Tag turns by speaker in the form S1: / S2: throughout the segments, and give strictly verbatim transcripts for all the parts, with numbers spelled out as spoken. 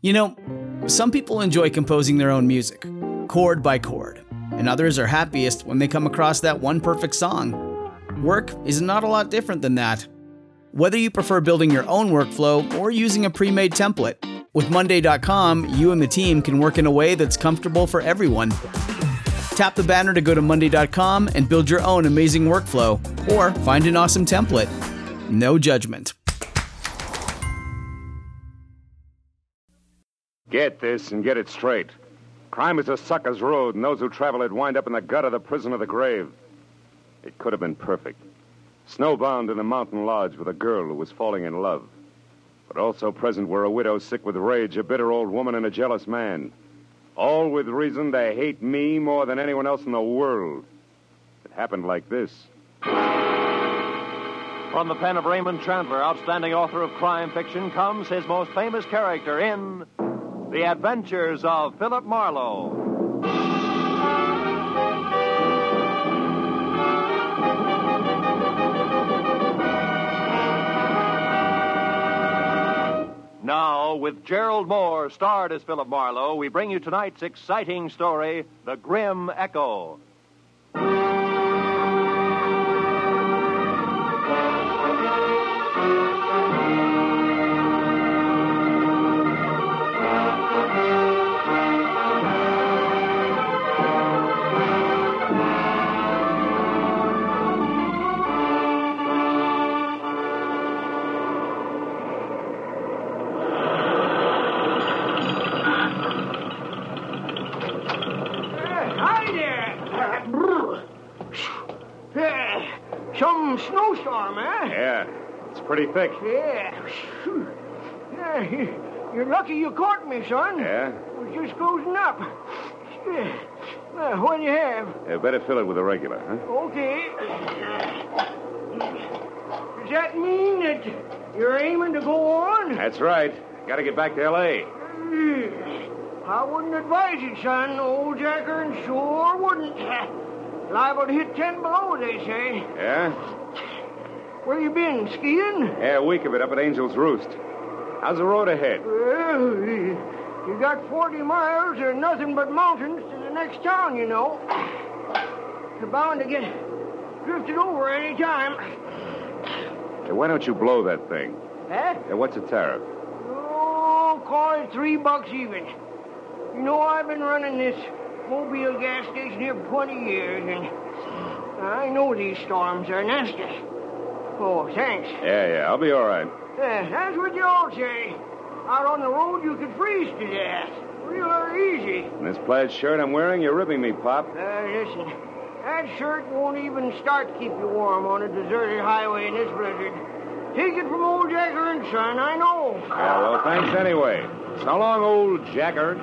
S1: You know, some people enjoy composing their own music, chord by chord, and others are happiest when they come across that one perfect song. Work is not a lot different than that. Whether you prefer building your own workflow or using a pre-made template, with Monday dot com, you and the team can work in a way that's comfortable for everyone. Tap the banner to go to Monday dot com and build your own amazing workflow, or find an awesome template. No judgment.
S2: Get this and get it straight. Crime is a sucker's road, and those who travel it wind up in the gut of the prison of the grave. It could have been perfect. Snowbound in a mountain lodge with a girl who was falling in love. But also present were a widow sick with rage, a bitter old woman, and a jealous man. All with reason to hate me more than anyone else in the world. It happened like this.
S3: From the pen of Raymond Chandler, outstanding author of crime fiction, comes his most famous character in The Adventures of Philip Marlowe. Now, with Gerald Moore, starred as Philip Marlowe, we bring you tonight's exciting story, The Grim Echo.
S4: Some snowstorm, eh?
S2: Yeah, it's pretty thick.
S4: Yeah. Yeah, you're lucky you caught me, son.
S2: Yeah?
S4: I was just closing up. Yeah. Well, what do you have?
S2: Yeah, better fill it with a regular, huh?
S4: Okay. Does that mean that you're aiming to go on?
S2: That's right. Gotta get back to L A
S4: I wouldn't advise it, son. Old Jacker and sure wouldn't. Liable to hit ten below, they say.
S2: Yeah?
S4: Where you been, skiing?
S2: Yeah, a week of it up at Angel's Roost. How's the road ahead?
S4: Well, you got forty miles or nothing but mountains to the next town, you know. You're bound to get drifted over any time.
S2: Hey, why don't you blow that thing?
S4: Huh?
S2: Hey, what's the tariff?
S4: Oh, call it three bucks even. You know, I've been running this Mobile gas station here for twenty years, and I know these storms are nasty. Oh, thanks.
S2: Yeah, yeah, I'll be all right.
S4: Yeah, that's what you all say. Out on the road, you could freeze to death. Real easy.
S2: And this plaid shirt I'm wearing, you're ripping me, Pop.
S4: Uh, listen, that shirt won't even start to keep you warm on a deserted highway in this blizzard. Take it from old Jacker and Son, I know.
S2: Yeah, well, thanks anyway. So long, old Jacker.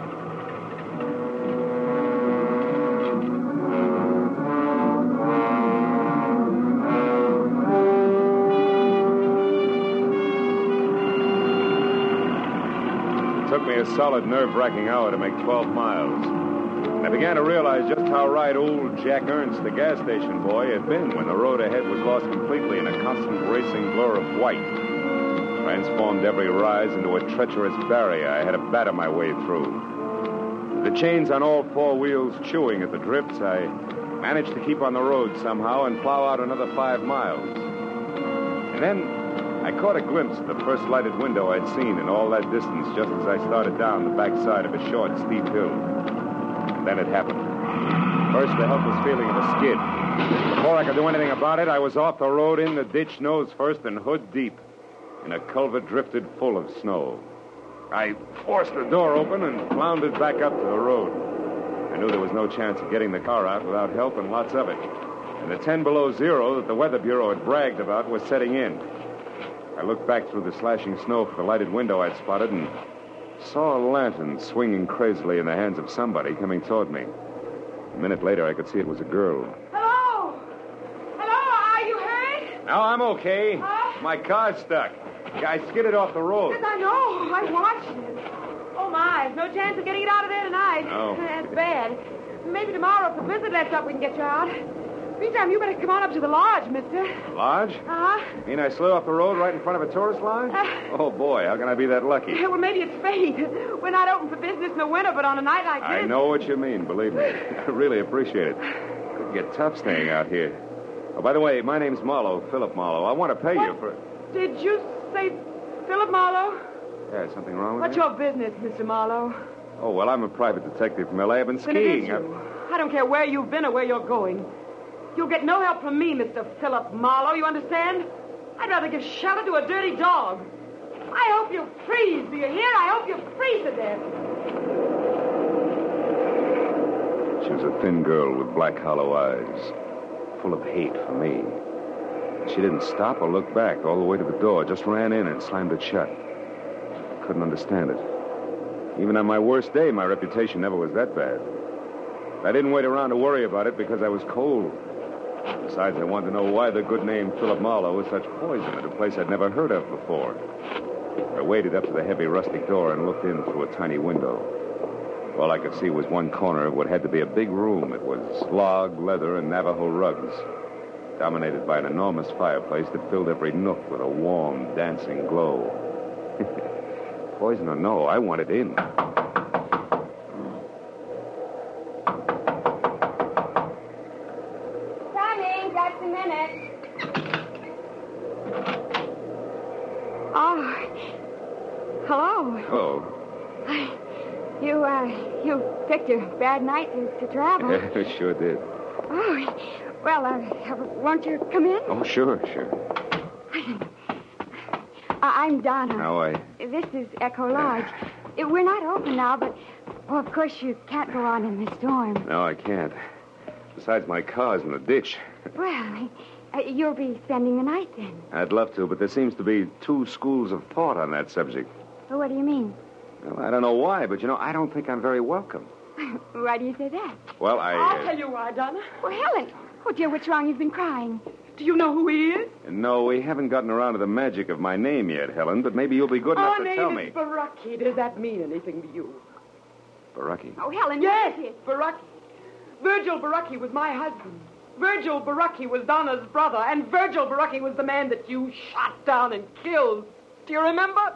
S2: It took me a solid nerve-wracking hour to make twelve miles. And I began to realize just how right old Jack Ernst, the gas station boy, had been when the road ahead was lost completely in a constant racing blur of white. Transformed every rise into a treacherous barrier I had to batter my way through. With the chains on all four wheels chewing at the drifts, I managed to keep on the road somehow and plow out another five miles. And then I caught a glimpse of the first lighted window I'd seen in all that distance just as I started down the backside of a short, steep hill. And then it happened. First, the helpless feeling of a skid. Before I could do anything about it, I was off the road, in the ditch, nose first, and hood deep, in a culvert drifted full of snow. I forced the door open and floundered back up to the road. I knew there was no chance of getting the car out without help, and lots of it. And the ten below zero that the Weather Bureau had bragged about was setting in. I looked back through the slashing snow for the lighted window I'd spotted and saw a lantern swinging crazily in the hands of somebody coming toward me. A minute later, I could see it was a girl.
S5: Hello? Hello, are you hurt?
S2: No, I'm okay.
S5: Huh?
S2: My car's stuck. I skidded off the road.
S5: Yes, I know. I watched it. Oh, my. No chance of getting it out of there tonight.
S2: No.
S5: That's bad. Maybe tomorrow, if the blizzard lets up, we can get you out. Meantime, you better come on up to the lodge, mister.
S2: Lodge?
S5: Uh-huh.
S2: Mean I slid off the road right in front of a tourist lodge?
S5: Uh,
S2: oh, boy, how can I be that lucky?
S5: Well, maybe it's fate. We're not open for business in the winter, but on a night like this...
S2: I know what you mean, believe me. I really appreciate it. Could get tough staying out here. Oh, by the way, my name's Marlowe, Philip Marlowe. I want to pay
S5: what?
S2: you for...
S5: Did you say Philip Marlowe?
S2: Yeah, something wrong with
S5: What's
S2: that?
S5: your business, Mister Marlowe?
S2: Oh, well, I'm a private detective from L A. I've been
S5: Then it is
S2: skiing.
S5: you. I don't care where you've been or where you're going. You'll get no help from me, Mister Philip Marlowe, you understand? I'd rather give shelter to a dirty dog. I hope you freeze, do you hear? I hope you freeze to death.
S2: She was a thin girl with black hollow eyes, full of hate for me. She didn't stop or look back all the way to the door, just ran in and slammed it shut. Couldn't understand it. Even on my worst day, my reputation never was that bad. I didn't wait around to worry about it because I was cold. Besides, I wanted to know why the good name Philip Marlowe was such poison at a place I'd never heard of before. I waded up to the heavy rustic door and looked in through a tiny window. All I could see was one corner of what had to be a big room. It was log, leather, and Navajo rugs, dominated by an enormous fireplace that filled every nook with a warm, dancing glow. Poison or no, I wanted in.
S5: Coming, just a minute. Oh, hello.
S2: Oh.
S5: You, uh, you picked a bad night to, to travel.
S2: Sure did.
S5: Oh, well, uh, won't you come in?
S2: Oh, sure, sure.
S5: Uh, I'm Donna.
S2: How are you?
S5: This is Echo Lodge. Uh, We're not open now, but, well, of course, you can't go on in the storm.
S2: No, I can't. Besides, my car's in the ditch.
S5: Well, uh, you'll be spending the night then.
S2: I'd love to, but there seems to be two schools of thought on that subject.
S5: Well, what do you mean?
S2: Well, I don't know why, but, you know, I don't think I'm very welcome.
S5: Why do you say that?
S2: Well, I...
S5: I'll
S2: uh,
S5: tell you why, Donna. Well, Helen. Oh, dear, what's wrong? You've been crying. Do you know who he is?
S2: No, we haven't gotten around to the magic of my name yet, Helen, but maybe you'll be good enough
S6: Our
S2: to tell
S6: name
S2: me.
S6: is Baraki. Does that mean anything to you?
S2: Baraki.
S5: Oh, Helen,
S6: Yes,
S5: what is it?
S6: Baraki. Virgil Baraki was my husband. Virgil Baraki was Donna's brother, and Virgil Baraki was the man that you shot down and killed. Do you remember?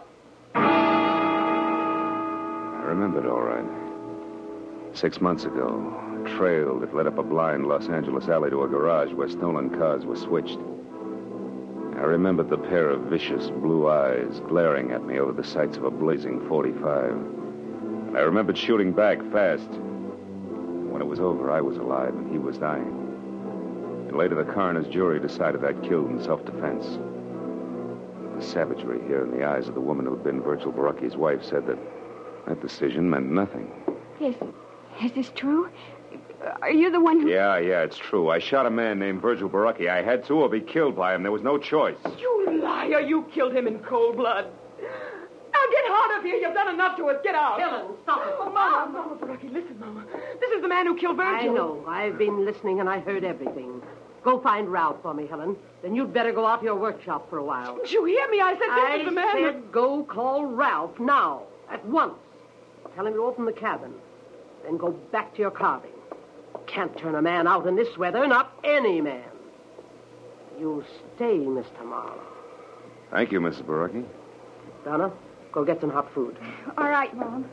S2: I remembered all right. Six months ago, a trail that led up a blind Los Angeles alley to a garage where stolen cars were switched. I remembered the pair of vicious blue eyes glaring at me over the sights of a blazing forty-five. And I remembered shooting back fast. When it was over, I was alive and he was dying. And later, the coroner's jury decided I'd killed in self-defense. The savagery here in the eyes of the woman who had been Virgil Baraki's wife said that that decision meant nothing.
S5: Yes. Is this true? Are you the one who...
S2: Yeah, yeah, it's true. I shot a man named Virgil Baraki. I had to or be killed by him. There was no choice.
S6: You liar. You killed him in cold blood. Now get out of here. You've done enough to us. Get out.
S7: Helen, stop it.
S6: Oh, Mama, Mama Baraki, listen, Mama. This is the man who killed Virgil.
S7: I know. I've been listening and I heard everything. Go find Ralph for me, Helen. Then you'd better go out to your workshop for a while.
S6: Did you hear me? I said this
S7: I
S6: is the man who...
S7: said go call Ralph now, at once. Tell him to open the cabin. Then go back to your carving. Can't turn a man out in this weather, not any man. You'll stay, Mister Marlowe.
S2: Thank you, Missus Baraki.
S7: Donna, go get some hot food.
S5: All right, Mom.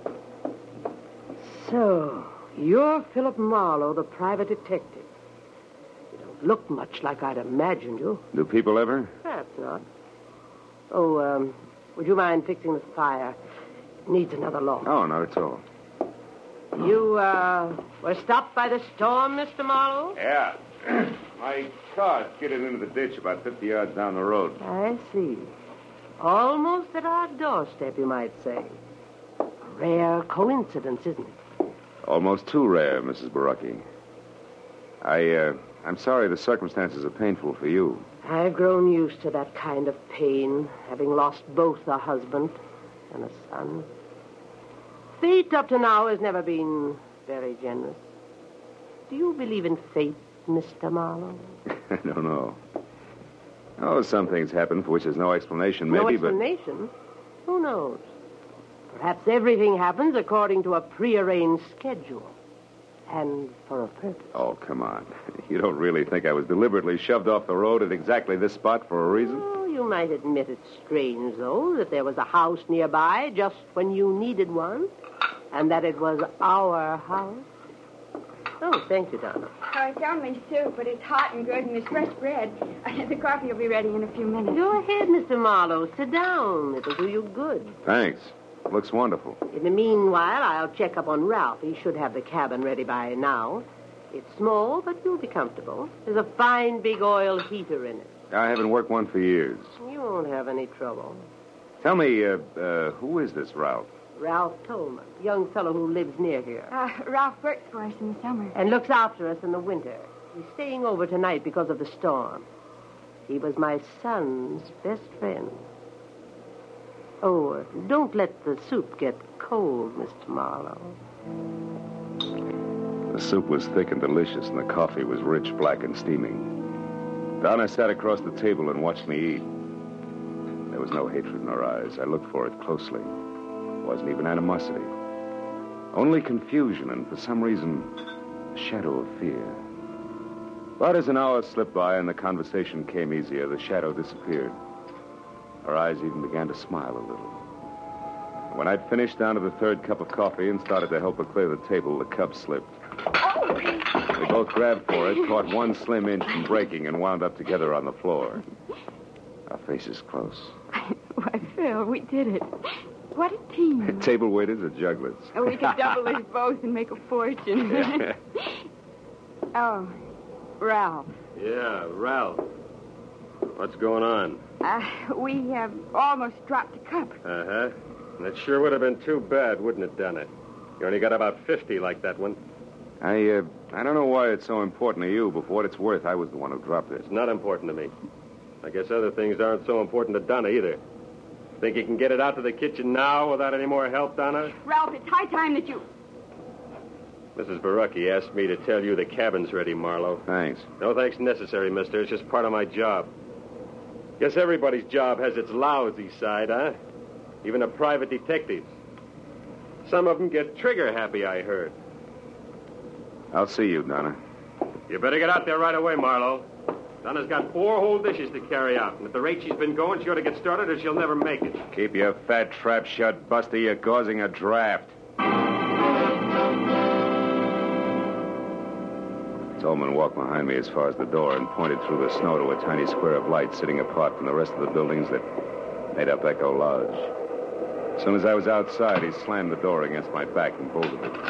S7: So, you're Philip Marlowe, the private detective. You don't look much like I'd imagined you.
S2: Do people ever?
S7: Perhaps not. Oh, um, would you mind fixing this fire? It needs another log.
S2: Oh, not at all.
S7: You, uh, were stopped by the storm, Mister Marlowe?
S2: Yeah. My car skidded into the ditch about fifty yards down the road.
S7: I see. Almost at our doorstep, you might say. A rare coincidence, isn't it?
S2: Almost too rare, Missus Baraki. I, uh, I'm sorry the circumstances are painful for you.
S7: I've grown used to that kind of pain, having lost both a husband and a son. Fate up to now has never been very generous. Do you believe in fate, Mister Marlowe?
S2: I don't know. Oh, some things happen for which there's no explanation, maybe,
S7: no explanation? Who knows? Perhaps everything happens according to a prearranged schedule. And for a purpose.
S2: Oh, come on. You don't really think I was deliberately shoved off the road at exactly this spot for a reason?
S7: Oh, you might admit it's strange, though, that there was a house nearby just when you needed one, and that it was our house. Oh, thank you, Donna.
S8: Oh, it's only soup, but it's hot and good, and there's fresh bread. The coffee will be ready in a few minutes.
S7: Go ahead, Mister Marlowe. Sit down. It'll do you good.
S2: Thanks. Looks wonderful.
S7: In the meanwhile, I'll check up on Ralph. He should have the cabin ready by now. It's small, but you'll be comfortable. There's a fine big oil heater in it.
S2: I haven't worked one for years.
S7: You won't have any trouble.
S2: Tell me, uh, uh, who is this Ralph?
S7: Ralph Tolman, a young fellow who lives near here.
S8: Uh, Ralph works for us in the summer.
S7: And looks after us in the winter. He's staying over tonight because of the storm. He was my son's best friend. Oh, don't let the soup get cold, Mister Marlowe.
S2: The soup was thick and delicious, and the coffee was rich, black, and steaming. Donna sat across the table and watched me eat. There was no hatred in her eyes. I looked for it closely. It wasn't even animosity. Only confusion and, for some reason, a shadow of fear. But as an hour slipped by and the conversation came easier, the shadow disappeared. Her eyes even began to smile a little. When I'd finished down to the third cup of coffee and started to help her clear the table, the cup slipped. We both grabbed for it, caught one slim inch from breaking, and wound up together on the floor. Our faces close.
S8: Why, Phil, we did it. What a team.
S2: Table waiters or jugglers?
S8: Oh, we could double as both and make a fortune.
S2: Yeah.
S8: Oh, Ralph.
S9: Yeah, Ralph. What's going on?
S8: Uh, we have almost dropped a cup.
S9: Uh-huh. That sure would have been too bad, wouldn't it, Donna? You only got about fifty like that one.
S2: I, uh, I don't know why it's so important to you, but for what it's worth, I was the one who dropped it.
S9: It's not important to me. I guess other things aren't so important to Donna either. Think you can get it out to the kitchen now without any more help, Donna?
S8: Ralph, it's high time that you...
S9: Missus Baracki asked me to tell you the cabin's ready, Marlowe.
S2: Thanks.
S9: No thanks necessary, mister. It's just part of my job. Guess everybody's job has its lousy side, huh? Even a private detective's. Some of them get trigger-happy, I heard.
S2: I'll see you, Donna.
S9: You better get out there right away, Marlowe. Donna's got four whole dishes to carry out, and at the rate she's been going, she ought to get started or she'll never make it.
S2: Keep your fat trap shut, Buster. You're causing a draft. Tolman walked behind me as far as the door and pointed through the snow to a tiny square of light sitting apart from the rest of the buildings that made up Echo Lodge. As soon as I was outside, he slammed the door against my back and bolted it.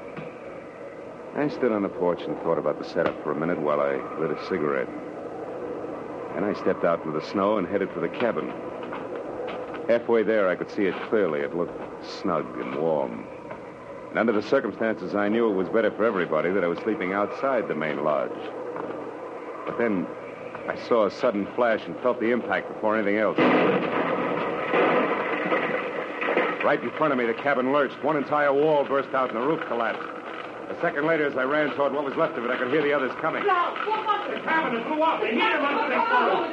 S2: I stood on the porch and thought about the setup for a minute while I lit a cigarette. Then I stepped out into the snow and headed for the cabin. Halfway there, I could see it clearly. It looked snug and warm. And under the circumstances, I knew it was better for everybody that I was sleeping outside the main lodge. But then I saw a sudden flash and felt the impact before anything else. Right in front of me, the cabin lurched. One entire wall burst out and the roof collapsed. A second later, as I ran toward what was left of it, I could hear the others coming.
S10: The cabin is blew up. The heater must have exploded.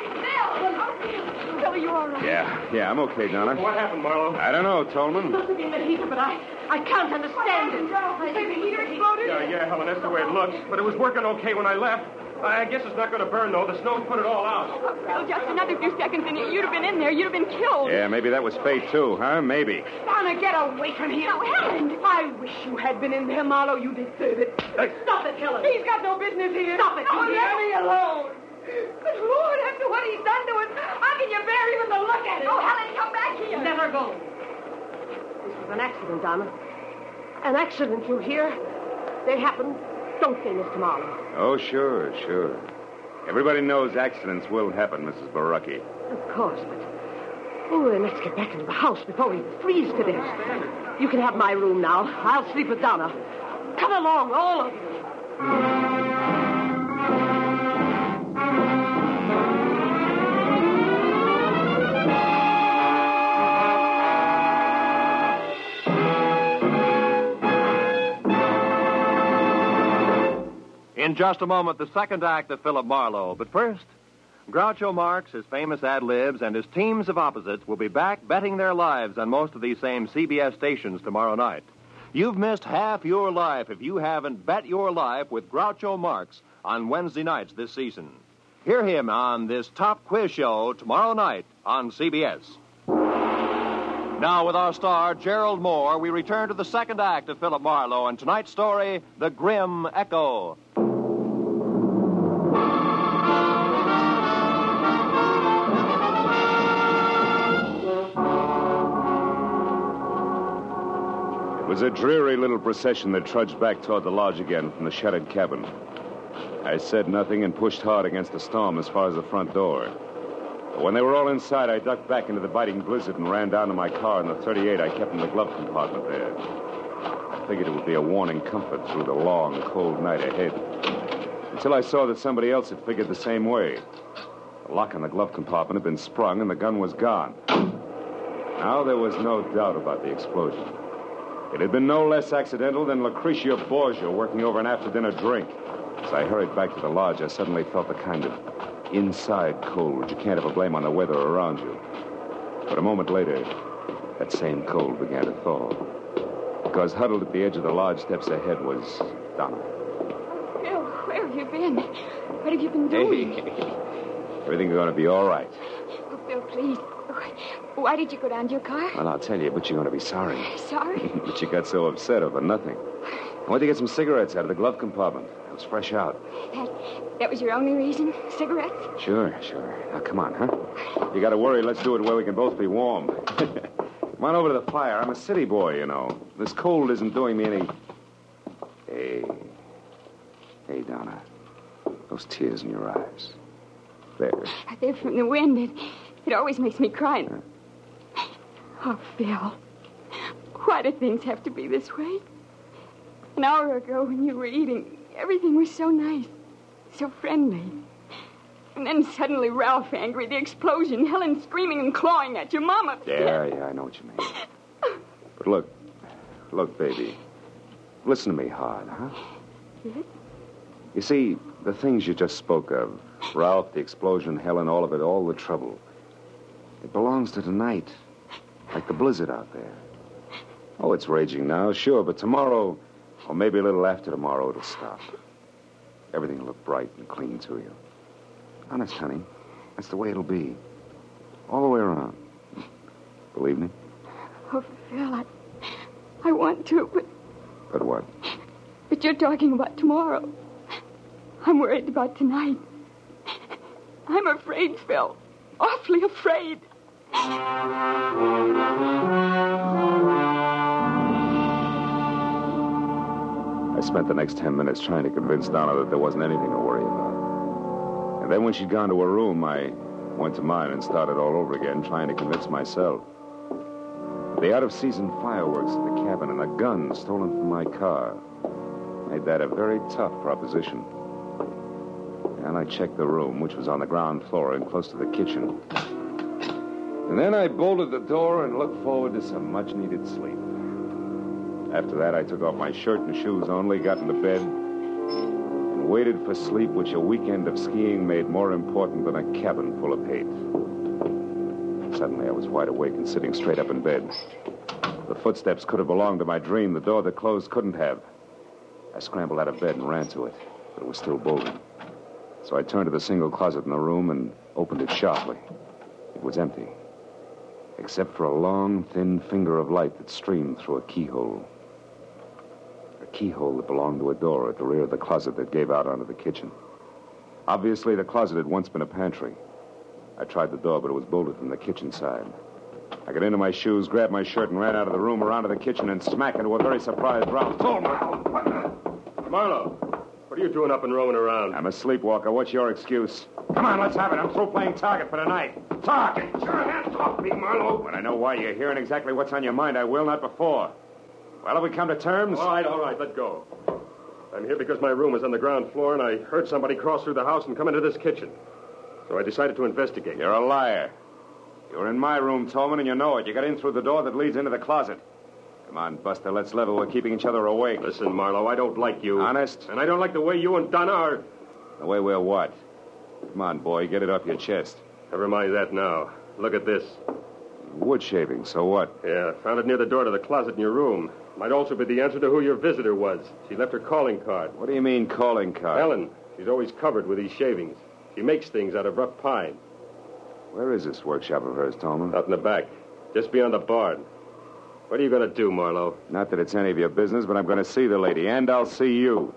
S8: Bill, are you all right?
S2: Yeah, yeah, I'm okay, Donna.
S9: What happened, Marlowe?
S2: I don't know, Tolman.
S7: Must have been the heater, but I, I can't understand it.
S8: I think the heater exploded?
S9: Yeah, yeah, Helen, that's the way it looks. But it was working okay when I left. I guess it's not going to burn, though. The snow's put it all out.
S8: Oh, Bill, just another few seconds and you'd have been in there. You'd have been killed.
S2: Yeah, maybe that was fate, too, huh? Maybe.
S5: Donna, get away from here.
S8: Now, Helen!
S5: I wish you had been in there, Marlowe. You deserve it.
S7: Stop it, Helen.
S5: He's got no business here.
S7: Stop it,
S5: Oh,
S7: you
S5: let me alone. Good Lord, after what he's done to us, how can you bear even to look at him?
S8: Oh, Helen, come back here.
S7: Let her go. This was an accident, Donna. An accident, you hear? They happened. Don't say, Mister Marlowe.
S2: Oh, sure, sure. Everybody knows accidents will happen, Missus Baracki.
S7: Of course, but... Oh, then let's get back into the house before we freeze to death. You can have my room now. I'll sleep with Donna. Come along, all of you.
S3: In just a moment, the second act of Philip Marlowe. But first, Groucho Marx, his famous ad-libs, and his teams of opposites will be back betting their lives on most of these same C B S stations tomorrow night. You've missed half your life if you haven't bet your life with Groucho Marx on Wednesday nights this season. Hear him on this top quiz show tomorrow night on C B S. Now, with our star, Gerald Moore, we return to the second act of Philip Marlowe and tonight's story, The Grim Echo.
S2: It was a dreary little procession that trudged back toward the lodge again from the shuttered cabin. I said nothing and pushed hard against the storm as far as the front door. But when they were all inside, I ducked back into the biting blizzard and ran down to my car in the thirty-eight I kept in the glove compartment there. I figured it would be a warning comfort through the long, cold night ahead. Until I saw that somebody else had figured the same way. The lock on the glove compartment had been sprung and the gun was gone. Now there was no doubt about the explosion. It had been no less accidental than Lucretia Borgia working over an after-dinner drink. As I hurried back to the lodge, I suddenly felt the kind of inside cold you can't ever blame on the weather around you. But a moment later, that same cold began to thaw. Because huddled at the edge of the lodge steps ahead was Donna.
S8: Oh, Phil, where have you been? What have you been doing?
S2: Hey, everything's going to be all right.
S8: Oh, Phil, please. Why did you go down to your car?
S2: Well, I'll tell you, but you're going to be sorry.
S8: Sorry?
S2: But you got so upset over nothing. I went to get some cigarettes out of the glove compartment. I was fresh out.
S8: That, that was your only reason? Cigarettes?
S2: Sure, sure. Now, come on, huh? You got to worry. Let's do it where we can both be warm. Come on over to the fire. I'm a city boy, you know. This cold isn't doing me any... Hey. Hey, Donna. Those tears in your eyes. There.
S8: They're from the wind. It, it always makes me cry. Huh? Oh, Phil. Why do things have to be this way? An hour ago when you were eating, everything was so nice, so friendly. And then suddenly Ralph angry, the explosion, Helen screaming and clawing at you, Mom upset.
S2: Yeah, yeah, I know what you mean. But look, look, baby, listen to me hard, huh?
S8: Yes?
S2: You see, the things you just spoke of, Ralph, the explosion, Helen, all of it, all the trouble, it belongs to tonight, like the blizzard out there. Oh, it's raging now, sure, but tomorrow, or maybe a little after tomorrow, it'll stop. Everything will look bright and clean to you. Honest, honey, that's the way it'll be. All the way around. Believe me?
S8: Oh, Phil, I, I want to, but...
S2: But what?
S8: But you're talking about tomorrow. I'm worried about tonight. I'm afraid, Phil. Awfully afraid.
S2: I spent the next ten minutes trying to convince Donna that there wasn't anything to worry about. And then when she'd gone to her room, I went to mine and started all over again, trying to convince myself. The out-of-season fireworks at the cabin and a gun stolen from my car made that a very tough proposition. And I checked the room, which was on the ground floor and close to the kitchen. And then I bolted the door and looked forward to some much-needed sleep. After that, I took off my shirt and shoes only, got into bed, and waited for sleep, which a weekend of skiing made more important than a cabin full of hate. Suddenly, I was wide awake and sitting straight up in bed. The footsteps could have belonged to my dream. The door that closed couldn't have. I scrambled out of bed and ran to it, but it was still bolted. So I turned to the single closet in the room and opened it sharply. It was empty, except for a long, thin finger of light that streamed through a keyhole. A keyhole that belonged to a door at the rear of the closet that gave out onto the kitchen. Obviously, the closet had once been a pantry. I tried the door, but it was bolted from the kitchen side. I got into my shoes, grabbed my shirt, and ran out of the room, around to the kitchen, and smack into a very surprised Ralph.
S9: Marlowe! Marlowe, what are you doing up and roaming around?
S2: I'm a sleepwalker. What's your excuse? Come on, let's have it. I'm through playing target for tonight. Target!
S10: Get your hands off me, Marlowe.
S2: When I know why you're here and exactly what's on your mind, I will, not before. Well, have we come to terms?
S9: All right, all right, let go. I'm here because my room is on the ground floor, and I heard somebody cross through the house and come into this kitchen. So I decided to investigate.
S2: You're a liar. You were in my room, Tolman, and you know it. You got in through the door that leads into the closet. Come on, Buster, let's level. We're keeping each other awake.
S9: Listen, Marlowe, I don't like you.
S2: Honest?
S9: And I don't like the way you and Donna are...
S2: The way we're what? Come on, boy, get it off your chest.
S9: Never mind that now. Look at this.
S2: Wood shaving, so what?
S9: Yeah, found it near the door to the closet in your room. Might also be the answer to who your visitor was. She left her calling card.
S2: What do you mean, calling card?
S9: Helen. She's always covered with these shavings. She makes things out of rough pine.
S2: Where is this workshop of hers, Tolman?
S9: Out in the back, just beyond the barn. What are you going to do, Marlowe?
S2: Not that it's any of your business, but I'm going to see the lady, and I'll see you.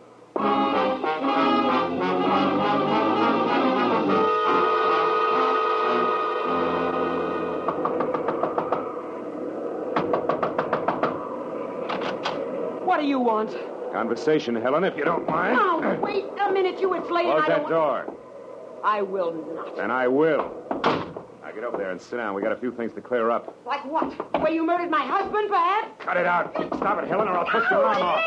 S5: What do you want?
S2: Conversation, Helen, if you don't mind.
S5: Now, wait a minute, you. It's late.
S2: Close
S5: I
S2: that
S5: don't...
S2: door.
S5: I will not.
S2: And I will. Now get over there and sit down. We got a few things to clear up.
S5: Like what? The way you murdered my husband, perhaps?
S2: Cut it out. Stop it, Helen, or I'll twist your arm off.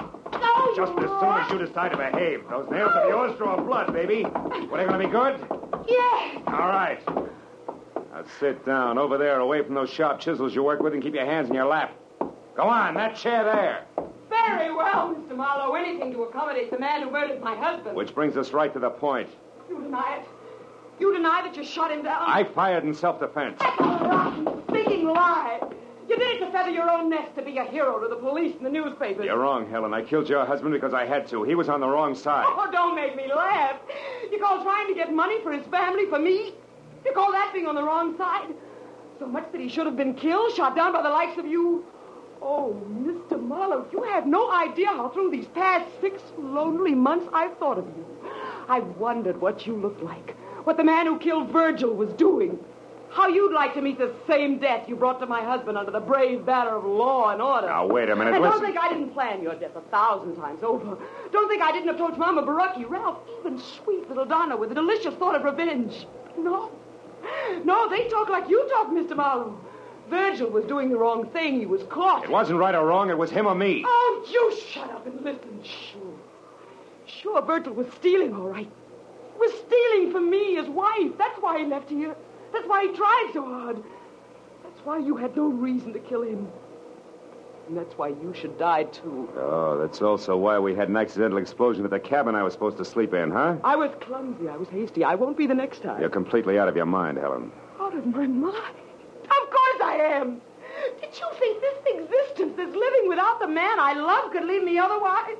S5: No,
S2: Just as soon as you decide to behave. Those nails of yours draw blood, baby. What, are they going to be good?
S5: Yes.
S2: All right. Now sit down over there, away from those sharp chisels you work with, and keep your hands in your lap. Go on, that chair there.
S5: Very well, Mister Marlowe. Anything to accommodate the man who murdered my husband.
S2: Which brings us right to the point.
S5: You deny it. You deny that you shot him down.
S2: I fired in self-defense.
S5: That's a rotten, stinking lie. You did it to feather your own nest, to be a hero to the police and the newspapers.
S2: You're wrong, Helen. I killed your husband because I had to. He was on the wrong side.
S5: Oh, don't make me laugh. You call trying to get money for his family, for me? You call that being on the wrong side? So much that he should have been killed, shot down by the likes of you? Oh, Mister Marlowe, you have no idea how through these past six lonely months I've thought of you. I've wondered what you looked like, what the man who killed Virgil was doing, how you'd like to meet the same death you brought to my husband under the brave banner of law and order.
S2: Now, wait a minute,
S5: And
S2: listen.
S5: don't think I didn't plan your death a thousand times over. Don't think I didn't approach Mama Barucki, Ralph, even sweet little Donna with a delicious thought of revenge. No. No, they talk like you talk, Mister Marlowe. Virgil was doing the wrong thing. He was caught.
S2: It wasn't right or wrong. It was him or me.
S5: Oh, you shut up and listen. Sure. Sure, Virgil was stealing, all right. He was stealing from me, his wife. That's why he left here. That's why he tried so hard. That's why you had no reason to kill him. And that's why you should die, too.
S2: Oh, that's also why we had an accidental explosion at the cabin I was supposed to sleep in, huh?
S5: I was clumsy. I was hasty. I won't be the next time.
S2: You're completely out of your mind, Helen.
S5: Out of my mind? Of course I am. Did you think this existence, this living without the man I love, could leave me otherwise?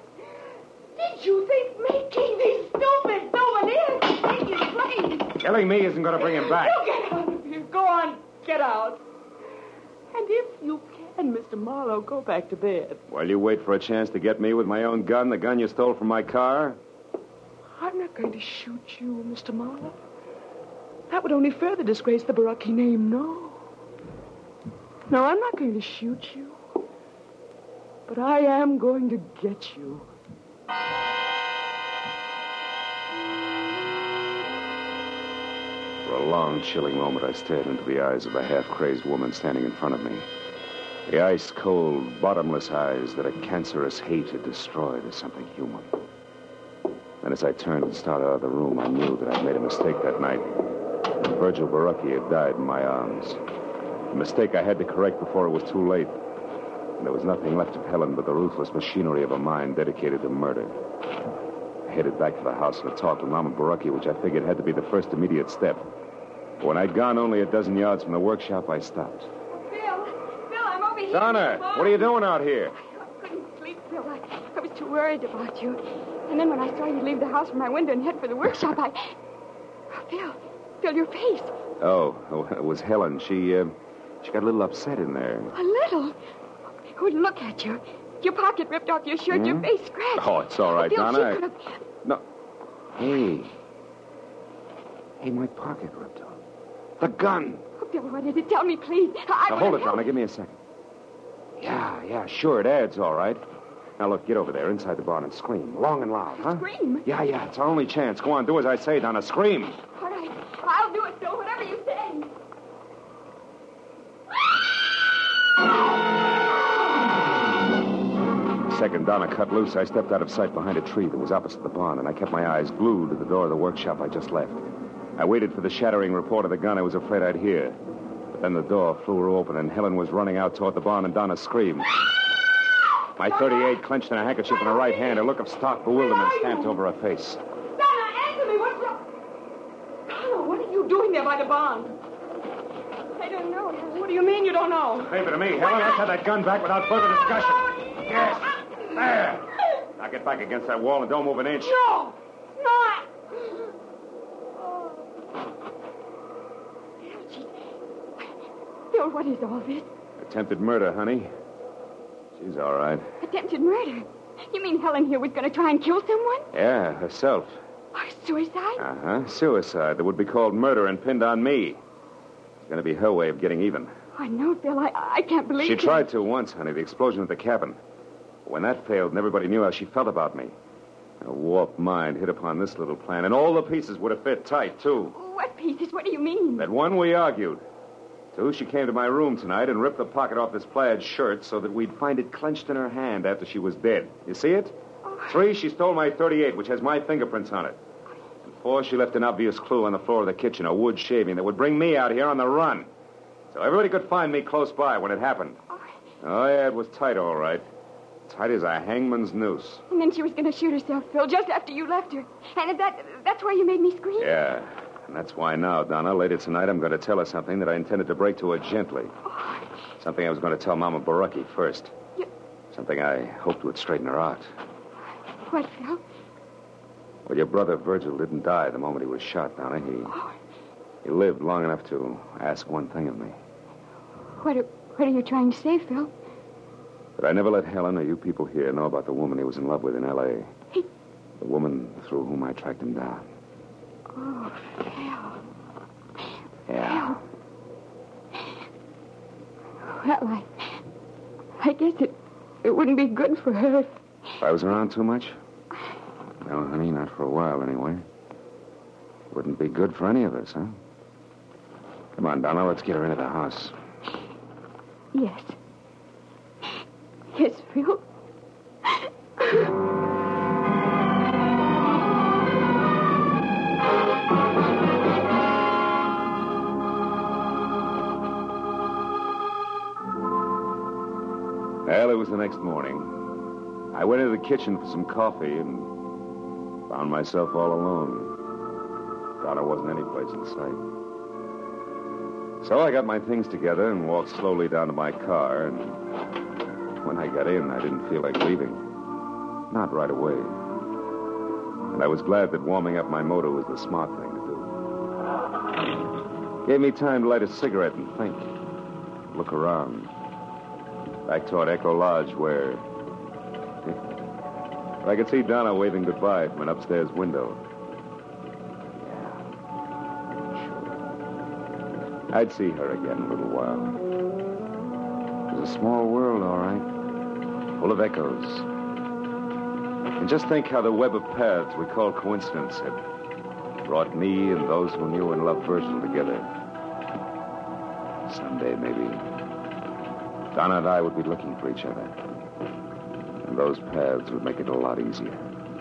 S5: Did you think making these stupid souvenirs could take his place?
S2: Killing me isn't going to bring him back.
S5: You get out of here. Go on, get out. And if you can, Mister Marlowe, go back to bed.
S2: While you wait for a chance to get me with my own gun, the gun you stole from my car?
S5: I'm not going to shoot you, Mister Marlowe. That would only further disgrace the Barucki name, no. No, I'm not going to shoot you. But I am going to get you.
S2: For a long, chilling moment, I stared into the eyes of the half-crazed woman standing in front of me. The ice-cold, bottomless eyes that a cancerous hate had destroyed as something human. Then as I turned and started out of the room, I knew that I'd made a mistake that night. Virgil Barucki had died in my arms. A mistake I had to correct before it was too late. And there was nothing left of Helen but the ruthless machinery of a mind dedicated to murder. I headed back to the house and talked with Mama Barucki, which I figured had to be the first immediate step. But when I'd gone only a dozen yards from the workshop, I stopped.
S8: Bill, Bill, I'm over here.
S2: Donna, what are you doing out here?
S8: I couldn't sleep, Bill. I, I was too worried about you. And then when I saw you leave the house from my window and head for the workshop, I... Oh, Bill, Bill, your face.
S2: Oh, it was Helen. She, uh, she got a little upset in there.
S8: A little? Oh, look at you. Your pocket ripped off your shirt,
S2: Hmm?
S8: your face scratched.
S2: Oh, it's all right,
S8: oh, Bill,
S2: Donna.
S8: She could have...
S2: No. Hey. Hey, my pocket ripped off. The gun.
S8: Oh, Bill, what is it? Tell me, please. I
S2: Now,
S8: want
S2: hold
S8: to
S2: it,
S8: help.
S2: Donna. Give me a second. Yeah, yeah, sure. It adds, all right. Now, look, get over there inside the barn and scream. Long and loud, huh?
S8: Scream?
S2: Yeah, yeah. It's our only chance. Go on, do as I say, Donna. Scream.
S8: All right. I'll do it, Bill, whatever you say.
S2: The second Donna cut loose, I stepped out of sight behind a tree that was opposite the barn, and I kept my eyes glued to the door of the workshop I just left. I waited for the shattering report of the gun I was afraid I'd hear. But then the door flew open, and Helen was running out toward the barn, and Donna screamed. My thirty-eight clenched in a handkerchief in her right hand, a look of stark bewilderment stamped over her face.
S5: Donna, answer me. What's wrong? Donna, what are you doing there by the barn? Hey, I don't know. What do you mean you don't know?
S2: Favor to me, Helen. Let's have that gun back without further discussion. Yes. There. Now get back against that wall and don't move an inch.
S5: No. No.
S8: Phil, what is all this?
S2: Attempted murder, honey. She's all right.
S8: Attempted murder? You mean Helen here was going to try and kill someone?
S2: Yeah, herself.
S8: Or suicide?
S2: Uh-huh. Suicide that would be called murder and pinned on me. It's going to be her way of getting even.
S8: I know, Phil. I, I can't believe
S2: She
S8: it.
S2: tried to once, honey, the explosion at the cabin. When that failed and everybody knew how she felt about me, a warped mind hit upon this little plan, and all the pieces would have fit tight, too.
S8: What pieces? What do you mean?
S2: That one, we argued. Two, she came to my room tonight and ripped the pocket off this plaid shirt so that we'd find it clenched in her hand after she was dead. You see it?
S8: Oh.
S2: Three, she stole my thirty-eight, which has my fingerprints on it. And four, she left an obvious clue on the floor of the kitchen, a wood shaving that would bring me out here on the run. So everybody could find me close by when it happened.
S8: Oh,
S2: Oh, yeah, it was tight, all right. Tight as a hangman's noose.
S8: and then she was going to shoot herself, Phil, just after you left her. And that that's why you made me scream?
S2: Yeah, and that's why now, Donna, later tonight, I'm going to tell her something that I intended to break to her gently.
S8: Oh,
S2: Something I was going to tell Mama Baraki first.
S8: You...
S2: Something I hoped would straighten her out.
S8: What, Phil?
S2: Well, your brother Virgil didn't die the moment he was shot, Donna. He,
S8: Oh,
S2: he lived long enough to ask one thing of me.
S8: what are, what are you trying to say, Phil?
S2: That I never let Helen or you people here know about the woman he was in love with in L A
S8: He...
S2: The woman through whom I tracked him down.
S8: Oh, Phil.
S2: Yeah.
S8: Well, I... I guess it, it wouldn't be good for her if...
S2: If I was around too much? No, honey, not for a while, anyway. Wouldn't be good for any of us, huh? Come on, Donna, let's get her into the house.
S8: Yes. Yes, Phil.
S2: Well, it was the next morning. I went into the kitchen for some coffee and found myself all alone. Donna wasn't any place in sight. So I got my things together and walked slowly down to my car, and when I got in, I didn't feel like leaving. Not right away. And I was glad that warming up my motor was the smart thing to do. Gave me time to light a cigarette and think. Look around. Back toward Echo Lodge, where... I could see Donna waving goodbye from an upstairs window. Yeah, sure. I'd see her again in a little while. It was a small world, all right. Full of echoes. And just think how the web of paths we call coincidence had brought me and those who knew and loved Virgil together. Someday, maybe, Donna and I would be looking for each other. And those paths would make it a lot easier.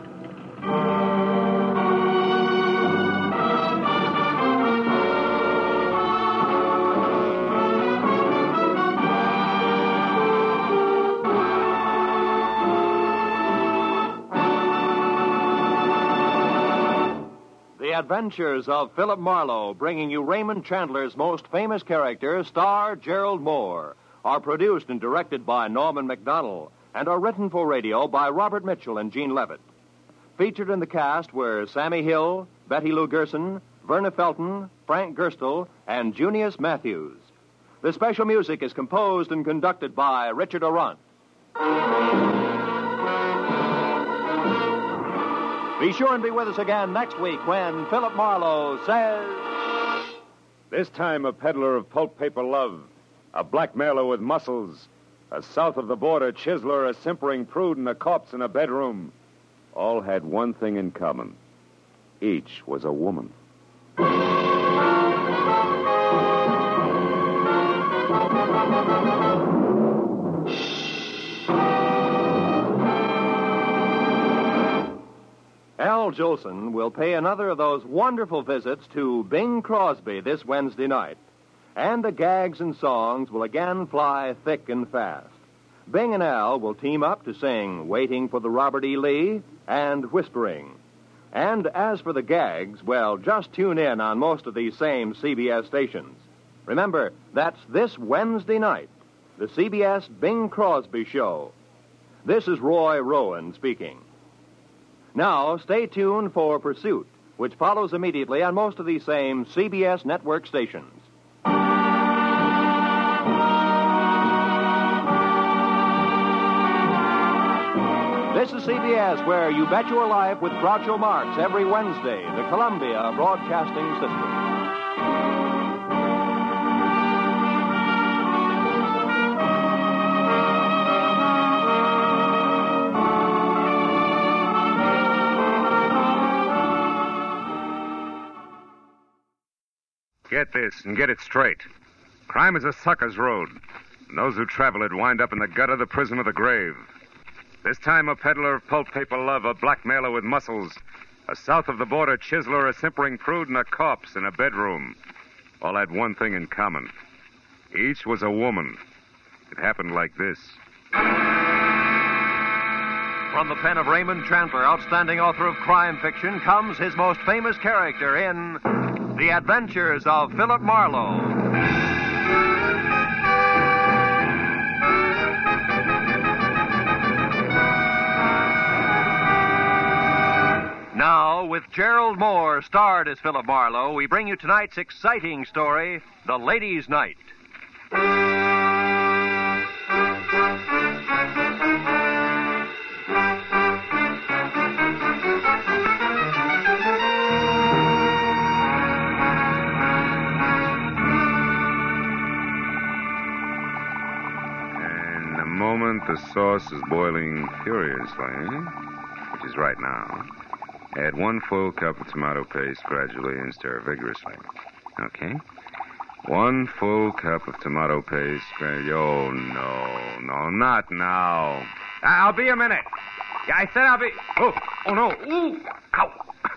S3: The Adventures of Philip Marlowe, bringing you Raymond Chandler's most famous character, star Gerald Moore, are produced and directed by Norman Macdonnell and are written for radio by Robert Mitchell and Gene Levitt. Featured in the cast were Sammy Hill, Betty Lou Gerson, Verna Felton, Frank Gerstle, and Junius Matthews. The special music is composed and conducted by Richard Arant. Be sure and be with us again next week when Philip Marlowe says...
S2: This time a peddler of pulp paper love, a blackmailer with muscles, a south of the border chiseler, a simpering prude, and a corpse in a bedroom, all had one thing in common. Each was a woman.
S3: Al Jolson will pay another of those wonderful visits to Bing Crosby this Wednesday night. And the gags and songs will again fly thick and fast. Bing and Al will team up to sing Waiting for the Robert E. Lee and Whispering. And as for the gags, well, just tune in on most of these same C B S stations. Remember, that's this Wednesday night, the C B S Bing Crosby Show. This is Roy Rowan speaking. Now, stay tuned for Pursuit, which follows immediately on most of these same C B S network stations. This is C B S, where You Bet Your Life with Groucho Marx every Wednesday, the Columbia Broadcasting System.
S2: Get this and get it straight. Crime is a sucker's road. And those who travel it wind up in the gutter, the prison, or the grave. This time a peddler of pulp paper love, a blackmailer with muscles, a south-of-the-border chiseler, a simpering prude, and a corpse in a bedroom. All had one thing in common. Each was a woman. It happened like this.
S3: From the pen of Raymond Chandler, outstanding author of crime fiction, comes his most famous character in The Adventures of Philip Marlowe. Now, with Gerald Moore starred as Philip Marlowe, we bring you tonight's exciting story, The Ladies' Night.
S2: And the moment the sauce is boiling furiously, which is right now, add one full cup of tomato paste gradually and stir vigorously. Okay. One full cup of tomato paste. Gra- oh, no. No, not now. I'll be a minute. Yeah, I said I'll be... Oh, oh, no. Ooh. Ow.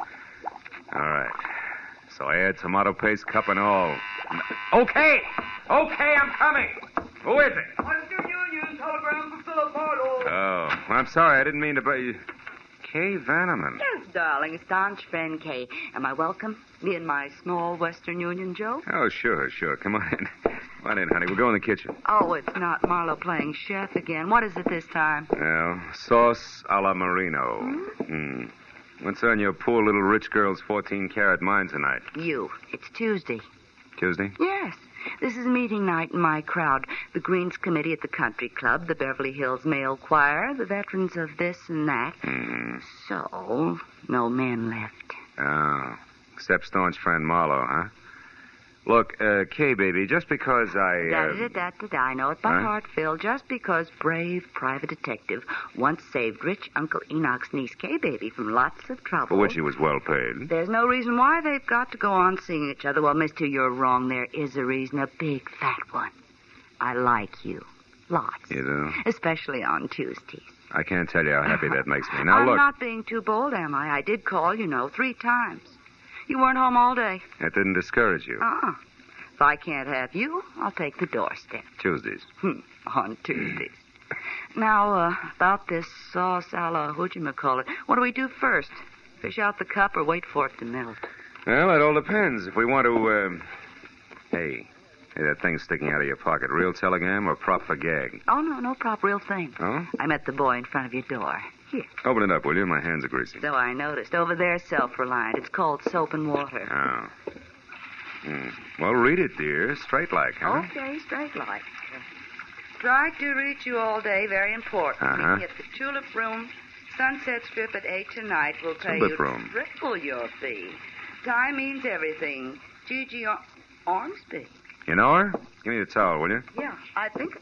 S2: All right. So I add tomato paste, cup and all. Okay. Okay, I'm coming. Who is it?
S11: Western Union, telegram for Philip Marlowe.
S2: Oh, I'm sorry. I didn't mean to... But Kay Vanneman.
S12: Yes, darling. Staunch friend Kay. Am I welcome? Me and my small Western Union Joe?
S2: Oh, sure, sure. Come on in. Come on in, honey. We'll go in the kitchen.
S12: Oh, it's not Marlowe playing chef again. What is it this time?
S2: Well, sauce a la Marino. Hmm? Mm. What's on your poor little rich girl's fourteen-carat mind tonight?
S12: You. It's Tuesday.
S2: Tuesday?
S12: Yes. This is meeting night in my crowd. The Greens Committee at the Country Club, the Beverly Hills Male Choir, the veterans of this and that.
S2: Mm.
S12: So, no men left.
S2: Oh, except staunch friend Marlowe, huh? Look, uh, Kay, baby, just because I... Uh...
S12: Da-da-da-da-da, I know it by
S2: huh?
S12: heart, Phil. Just because brave private detective once saved rich Uncle Enoch's niece, Kay, baby, from lots of trouble.
S2: For which he was well paid.
S12: There's no reason why they've got to go on seeing each other. Well, mister, you're wrong. There is a reason, a big fat one. I like you. Lots.
S2: You do?
S12: Especially on Tuesdays.
S2: I can't tell you how happy that makes me. Now,
S12: I'm
S2: look...
S12: not being too bold, am I? I did call, you know, three times. You weren't home all day.
S2: That didn't discourage you.
S12: Uh-uh. If I can't have you, I'll take the doorstep.
S2: Tuesdays.
S12: Hmm, on Tuesdays. Now, uh, about this sauce a la whatchamacallit, what do we do first? Fish out the cup or wait for it to melt?
S2: Well, it all depends. If we want to, uh... Hey, hey, that thing sticking out of your pocket, real telegram or prop for gag?
S12: Oh, no, no prop, real thing.
S2: Oh?
S12: I met the boy in front of your door. Here.
S2: Open it up, will you? My hands are greasy.
S12: So I noticed. Over there, self-reliant. It's called soap and water.
S2: Oh. Hmm. Well, read it, dear. Straight like, huh?
S12: Okay, straight like. Tried to reach you all day. Very important.
S2: Uh-huh.
S12: Meeting at the Tulip Room, Sunset Strip at eight tonight. We'll pay
S2: Tulip
S12: you
S2: Room.
S12: triple your fee. Time means everything. Gigi Ar- Ormsby.
S2: You know her? Give me the towel, will you?
S12: Yeah, I think...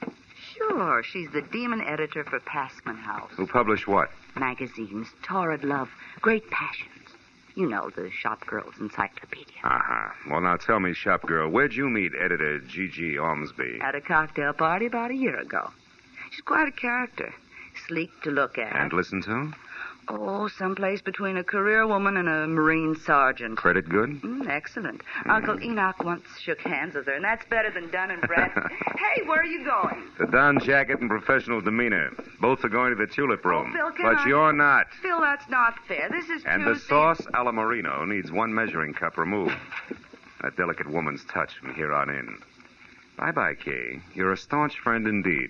S12: Sure, she's the demon editor for Passman House.
S2: Who published what?
S12: Magazines, Torrid Love, Great Passions. You know, the shop girl's encyclopedia.
S2: Uh-huh. Well, now tell me, shop girl, where'd you meet editor Gigi Ormsby?
S12: At a cocktail party about a year ago. She's quite a character. Sleek to look at.
S2: And listen to?
S12: Oh, someplace between a career woman and a Marine sergeant.
S2: Credit good?
S12: Mm, excellent.
S2: Mm.
S12: Uncle Enoch once shook hands with her, and that's better than Dun and Bradstreet. Hey, where are you going?
S2: The Don jacket and professional demeanor. Both are going to the Tulip Room.
S12: Oh, Phil, can
S2: but
S12: I...
S2: you're not.
S12: Phil, that's not fair. This is
S2: And
S12: Tuesday.
S2: the sauce a la Marino needs one measuring cup removed.
S13: a delicate woman's touch from here on in. Bye-bye, Kay. You're a staunch friend indeed.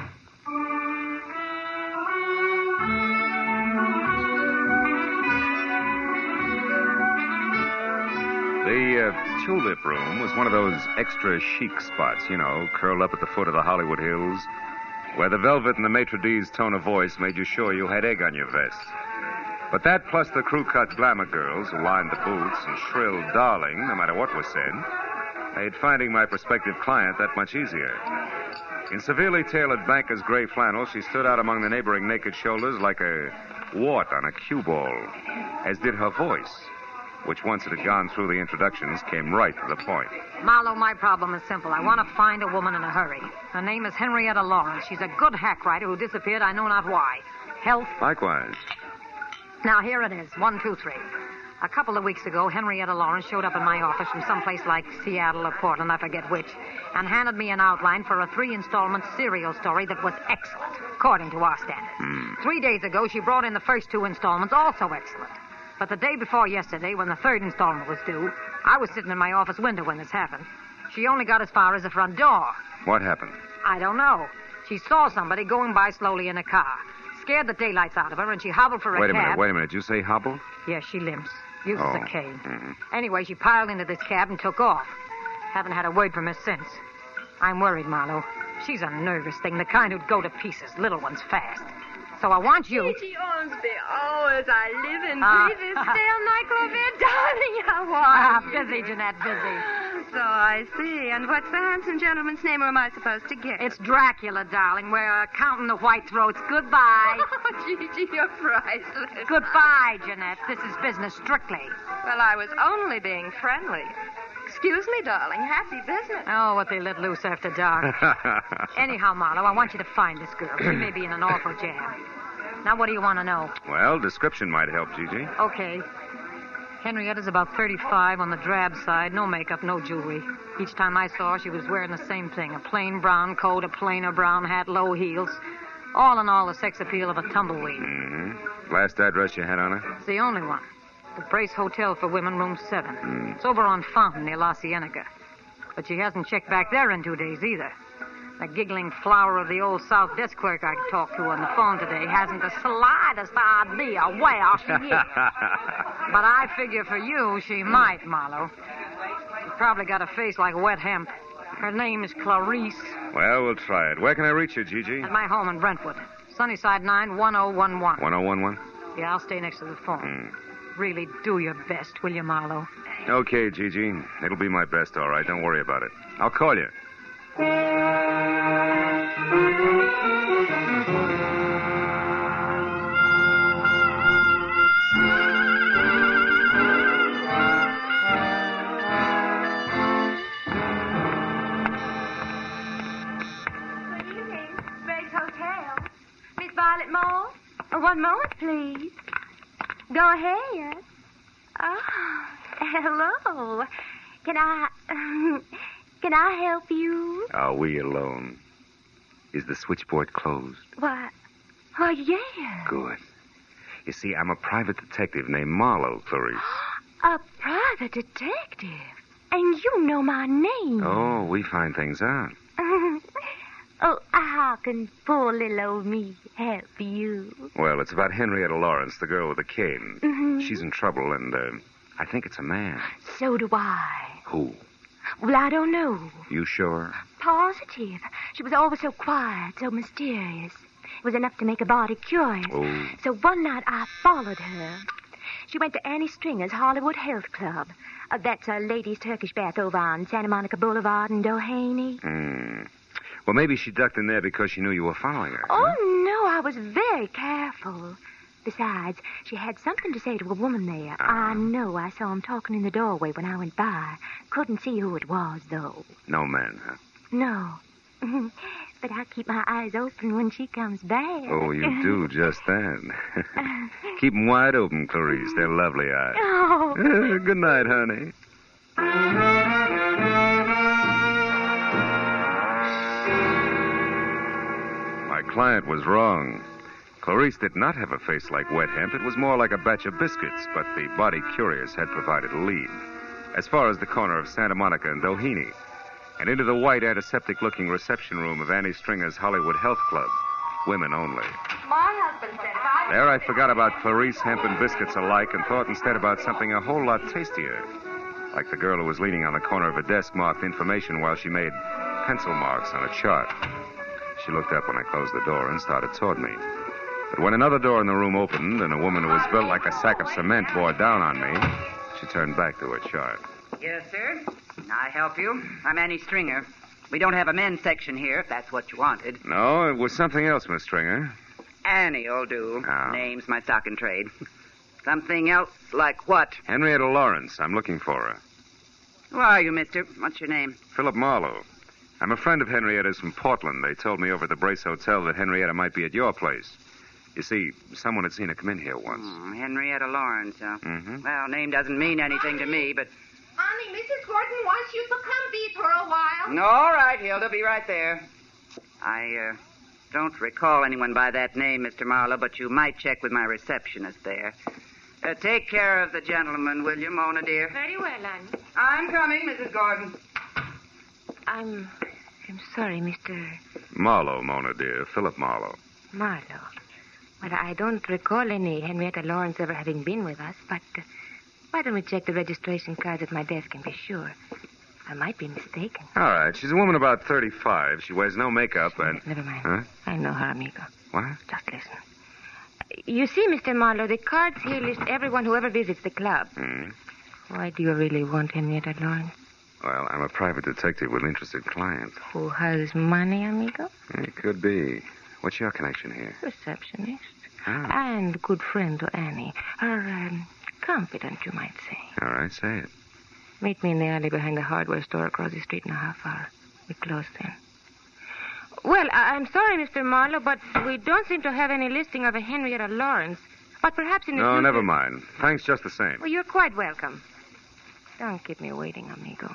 S13: The uh, Tulip Room was one of those extra chic spots, you know, curled up at the foot of the Hollywood Hills, where the velvet and the maitre d's tone of voice made you sure you had egg on your vest. But that, plus the crew-cut glamour girls who lined the booths and shrilled darling, no matter what was said, made finding my prospective client that much easier. In severely tailored banker's gray flannel, she stood out among the neighboring naked shoulders like a wart on a cue ball, as did her voice, which, once it had gone through the introductions, came right to the point.
S14: Marlowe, my problem is simple. I want to find a woman in a hurry. Her name is Henrietta Lawrence. She's a good hack writer who disappeared, I know not why. Health?
S13: Likewise.
S14: Now, here it is. One, two, three. A couple of weeks ago, Henrietta Lawrence showed up in my office from someplace like Seattle or Portland, I forget which, and handed me an outline for a three-installment serial story that was excellent, according to our standards.
S13: Mm.
S14: Three days ago, she brought in the first two installments, also excellent. But the day before yesterday, when the third installment was due, I was sitting in my office window when this happened. She only got as far as the front door.
S13: What happened?
S14: I don't know. She saw somebody going by slowly in a car. Scared the daylights out of her, and she hobbled for a
S13: Wait a
S14: cab.
S13: minute, wait a minute. You say hobble?
S14: Yes, she limps. Uses
S13: Oh.
S14: a cane.
S13: Mm.
S14: Anyway, she piled into this cab and took off. Haven't had a word from her since. I'm worried, Marlowe. She's a nervous thing, the kind who'd go to pieces, little ones fast. So I want you...
S15: Gigi Ormsby, oh, as I live and
S14: Ah.
S15: breathe this stale nightclub, darling, I want
S14: Ah,
S15: you.
S14: busy, Jeanette, busy.
S15: So I see. And what's the handsome gentleman's name am I supposed to get?
S14: It's Dracula, darling. We're counting the white throats. Goodbye.
S15: Oh, Gigi, you're priceless.
S14: Goodbye, Jeanette. This is business strictly.
S15: Well, I was only being friendly. Excuse me, darling. Happy business.
S14: Oh, what they let loose after dark. Anyhow, Marlowe, I want you to find this girl. She may be in an awful jam. Now, what do you want to know?
S13: Well, description might help, Gigi.
S14: Okay. Henrietta's about thirty-five, on the drab side, no makeup, no jewelry. Each time I saw her, she was wearing the same thing, a plain brown coat, a plainer brown hat, low heels. All in all, the sex appeal of a tumbleweed.
S13: Mm-hmm. Last address you had on her?
S14: It's the only one. The Brace Hotel for Women, room seven.
S13: Mm.
S14: It's over on Fountain near La Cienega. But she hasn't checked back there in two days either. The giggling flower of the old South desk clerk I talked to on the phone today hasn't the slightest idea where she is. But I figure for you, she might, Marlowe. She's probably got a face like wet hemp. Her name is Clarice.
S13: Well, we'll try it. Where can I reach you, Gigi?
S14: At my home in Brentwood. Sunnyside nine, one oh one one.
S13: one oh one one?
S14: Yeah, I'll stay next to the phone.
S13: Mm.
S14: Really do your best, will you, Marlowe?
S13: Okay, Gigi. It'll be my best, all right. Don't worry about it. I'll call you.
S15: Violet Moore? Oh, one moment, please. Go ahead. Oh, hello. Can I, um, can I help you?
S13: Are we alone? Is the switchboard closed?
S15: Why, why, yeah.
S13: Good. You see, I'm a private detective named Marlowe, Clarice.
S15: A private detective? And you know my name.
S13: Oh, we find things out.
S15: Oh, how can poor little old me help you?
S13: Well, it's about Henrietta Lawrence, the girl with the cane.
S15: Mm-hmm.
S13: She's in trouble, and uh, I think it's a man.
S15: So do I.
S13: Who?
S15: Well, I don't know.
S13: You sure?
S15: Positive. She was always so quiet, so mysterious. It was enough to make a body curious.
S13: Oh.
S15: So one night I followed her. She went to Annie Stringer's Hollywood Health Club. Uh, that's a ladies' Turkish bath over on Santa Monica Boulevard in Doheny.
S13: Hmm. Well, maybe she ducked in there because she knew you were following her.
S15: Oh, no, I was very careful. Besides, she had something to say to a woman there.
S13: Uh,
S15: I know I saw him talking in the doorway when I went by. Couldn't see who it was, though.
S13: No man, huh?
S15: No. But I keep my eyes open when she comes back.
S13: Oh, you do just that. Keep them wide open, Clarice. They're lovely eyes.
S15: Oh.
S13: Good night, honey. My client was wrong. Clarice did not have a face like wet hemp. It was more like a batch of biscuits, but the body curious had provided a lead. as far as the corner of Santa Monica and Doheny, and into the white, antiseptic-looking reception room of Annie Stringer's Hollywood Health Club, women only.
S15: My husband said if I...
S13: There I forgot about Clarice, hemp, and biscuits alike and thought instead about something a whole lot tastier, like the girl who was leaning on the corner of a desk marked information while she made pencil marks on a chart. She looked up when I closed the door and started toward me. But when another door in the room opened and a woman who was built like a sack of cement bore down on me, she turned back to her chart.
S12: Yes, sir. I help you. I'm Annie Stringer. We don't have a men's section here, if that's what you wanted.
S13: No, it was something else, Miss Stringer.
S12: Annie'll do.
S13: Oh.
S12: Name's my stock and trade. Something else like what?
S13: Henrietta Lawrence. I'm looking for her.
S12: Who are you, mister? What's your name?
S13: Philip Marlowe. I'm a friend of Henrietta's from Portland. They told me over at the Brace Hotel that Henrietta might be at your place. You see, someone had seen her come in here once.
S12: Hmm, Henrietta Lawrence, huh?
S13: Mm-hmm.
S12: Well, name doesn't mean anything to me, but...
S15: Honey, Missus Gordon wants you to come be for a while.
S12: All right, Hilda, be right there. I, uh, don't recall anyone by that name, Mister Marlowe, but you might check with my receptionist there. Uh, take care of the gentleman, will you, Mona, dear?
S15: Very well, Annie.
S12: I'm coming, Missus Gordon.
S16: I'm... I'm sorry, Mister
S13: Marlowe, Mona, dear. Philip Marlowe.
S16: Marlowe. Well, I don't recall any Henrietta Lawrence ever having been with us, but uh, why don't we check the registration cards at my desk and be sure? I might be mistaken.
S13: All right. She's a woman about thirty-five. She wears no makeup and...
S16: Never mind.
S13: Huh?
S16: I know her, amigo.
S13: What?
S16: Just listen. You see, Mister Marlowe, the cards here list everyone who ever visits the club.
S13: Mm.
S16: Why do you really want Henrietta Lawrence?
S13: Well, I'm a private detective with interested clients.
S16: Who has money, amigo?
S13: It could be. What's your connection here?
S16: Receptionist.
S13: Ah.
S16: And good friend to Annie. Her um, confidant, you might say.
S13: All right, say it.
S16: Meet me in the alley behind the hardware store across the street in a half hour. We close then. Well, I- I'm sorry, Mister Marlowe, but we don't seem to have any listing of a Henrietta Lawrence. But perhaps in the
S13: No,
S16: future...
S13: never mind. Thanks just the same.
S16: Well, you're quite welcome. Don't keep me waiting, amigo.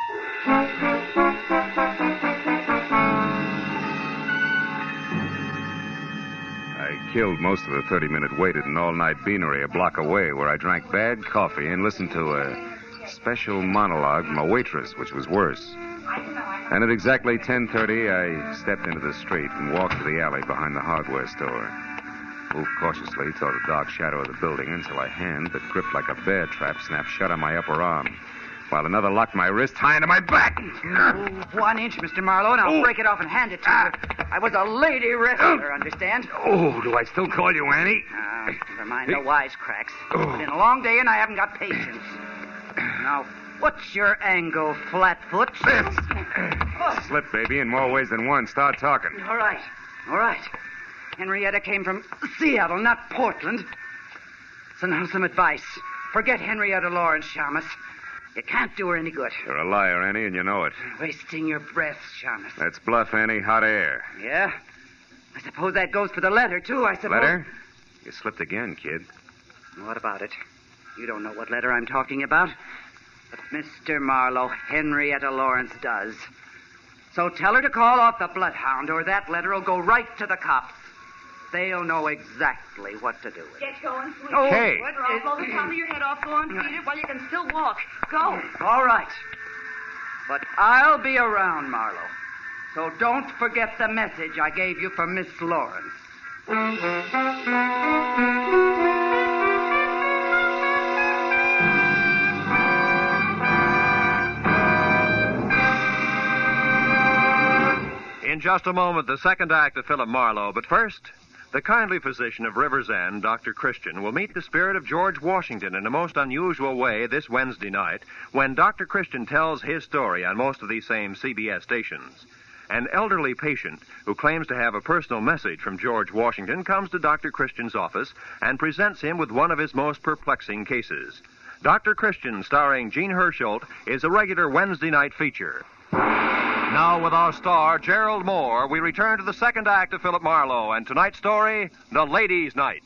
S13: I killed most of the thirty-minute wait at an all-night beanery a block away where I drank bad coffee and listened to a special monologue from a waitress, which was worse. And at exactly ten thirty, I stepped into the street and walked to the alley behind the hardware store. Moved cautiously toward the dark shadow of the building until a hand that gripped like a bear trap snapped shut on my upper arm, while another locked my wrist high into my back.
S12: Oh, one inch, Mister Marlowe, and I'll oh. break it off and hand it to you. I was a lady wrestler, understand?
S13: Oh, do I still call you Annie?
S12: Uh, never mind the wisecracks. Oh. It's been a long day, and I haven't got patience. Now, what's your angle, Flatfoot?
S13: Oh. Slip, baby, in more ways than one. Start talking.
S12: All right, all right. Henrietta came from Seattle, not Portland. So now some advice. Forget Henrietta Lawrence, Shamus. You can't do her any good.
S13: You're a liar, Annie, and you know it.
S12: Wasting your breath, Shamus.
S13: That's bluff, Annie. Hot air.
S12: Yeah? I suppose that goes for the letter, too, I suppose.
S13: Letter? You slipped again, kid.
S12: What about it? You don't know what letter I'm talking about. But Mister Marlowe, Henrietta Lawrence does. So tell her to call off the bloodhound, or that letter will go right to the cops. They'll know exactly what to do with it.
S8: Get going, sweetie.
S12: Oh,
S13: hey.
S8: What? Roll, blow the top of your head off. Go on, feed it while you can still walk. Go.
S12: All right. But I'll be around, Marlowe. So don't forget the message I gave you for Miss Lawrence.
S3: In just a moment, the second act of Philip Marlowe. But first, the kindly physician of River's End, Doctor Christian, will meet the spirit of George Washington in a most unusual way this Wednesday night when Doctor Christian tells his story on most of these same C B S stations. An elderly patient who claims to have a personal message from George Washington comes to Doctor Christian's office and presents him with one of his most perplexing cases. Doctor Christian, starring Gene Hersholt, is a regular Wednesday night feature. Now, with our star, Gerald Moore, we return to the second act of Philip Marlowe and tonight's story, The Ladies' Night.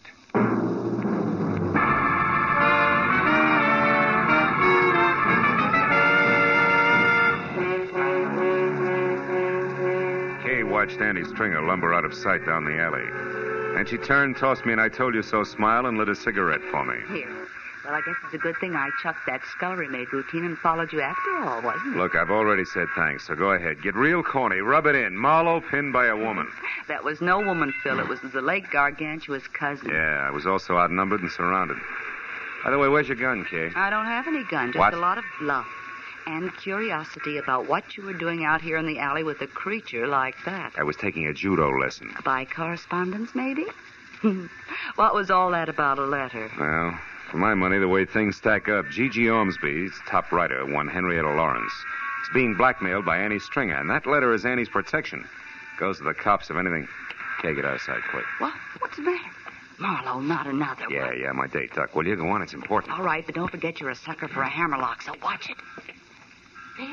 S13: Kay watched Annie Stringer lumber out of sight down the alley. And she turned, tossed me an I told you so smile, and lit a cigarette for me.
S12: Here. Well, I guess it's a good thing I chucked that scullery maid routine and followed you after all, wasn't it?
S13: Look, I've already said thanks, so go ahead. Get real corny. Rub it in. Marlowe pinned by a woman.
S12: That was no woman, Phil. It was the late Gargantua's cousin.
S13: Yeah, I was also outnumbered and surrounded. By the way, where's your gun, Kay?
S12: I don't have any gun, just
S13: What?
S12: a lot of bluff and curiosity about what you were doing out here in the alley with a creature like that.
S13: I was taking a judo lesson.
S12: By correspondence, maybe? What was all that about a letter?
S13: Well, for my money, the way things stack up, Gigi Ormsby, top writer, one Henrietta Lawrence, is being blackmailed by Annie Stringer, and that letter is Annie's protection. Goes to the cops if anything. Kay, get outside quick.
S12: What? What's the matter? Marlowe, not another
S13: Yeah,
S12: one.
S13: yeah, my date, Duck. Will you go on? It's important.
S12: All right, but don't forget you're a sucker for a hammerlock, so watch it.
S16: Phil?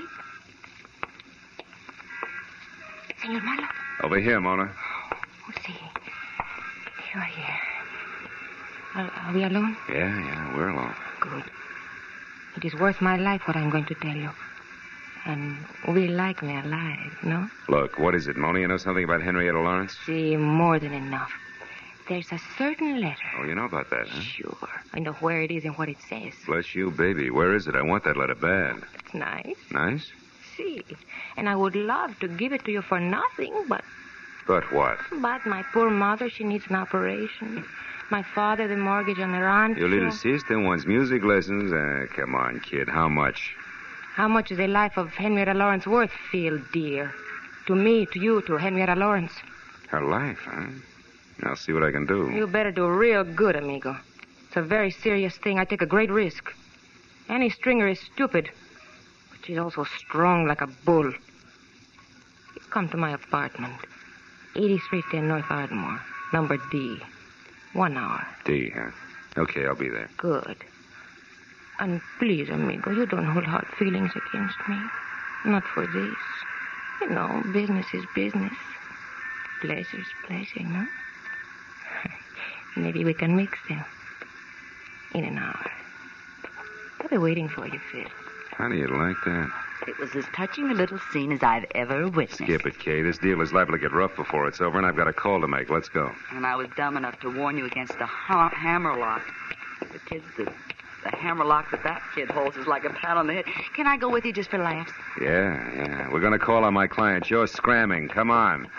S16: Senor Marlowe?
S13: Over here, Mona.
S16: Oh, see. You are here. Are, are we alone?
S13: Yeah, yeah, we're alone.
S16: Good. It is worth my life what I'm going to tell you. And we like me alive, no?
S13: Look, what is it, Mona? You know something about Henrietta Lawrence?
S16: See, more than enough. There's a certain letter.
S13: Oh, you know about that, huh?
S16: Sure. I know where it is and what it says.
S13: Bless you, baby. Where is it? I want that letter bad.
S16: It's nice.
S13: Nice?
S16: See. And I would love to give it to you for nothing, but...
S13: But what?
S16: But my poor mother, she needs an operation. My father, the mortgage on the rancho.
S13: Your little sister wants music lessons. Uh, come on, kid. How much?
S16: How much is the life of Henrietta Lawrence worth, Phil, dear? To me, to you, to Henrietta Lawrence.
S13: Her life, huh? I'll see what I can do.
S16: You better do real good, amigo. It's a very serious thing. I take a great risk. Annie Stringer is stupid, but she's also strong like a bull. You come to my apartment, eighty-three ten North Ardmore, number D. One hour.
S13: D, huh? Okay, I'll be there.
S16: Good. And please, amigo, you don't hold hard feelings against me. Not for this. You know, business is business. Pleasure's pleasure, no? Maybe we can mix them. In an hour. I'll be waiting for you, Phil.
S13: How do you like that?
S12: It was as touching a little scene as I've ever witnessed.
S13: Skip it, Kay. This deal is liable to get rough before it's over, and I've got a call to make. Let's go.
S12: And I was dumb enough to warn you against the ha- hammerlock. The kid's the, the hammerlock that that kid holds is like a pat on the head. Can I go with you just for laughs?
S13: Yeah, yeah. We're going to call on my client. You're scramming. Come on.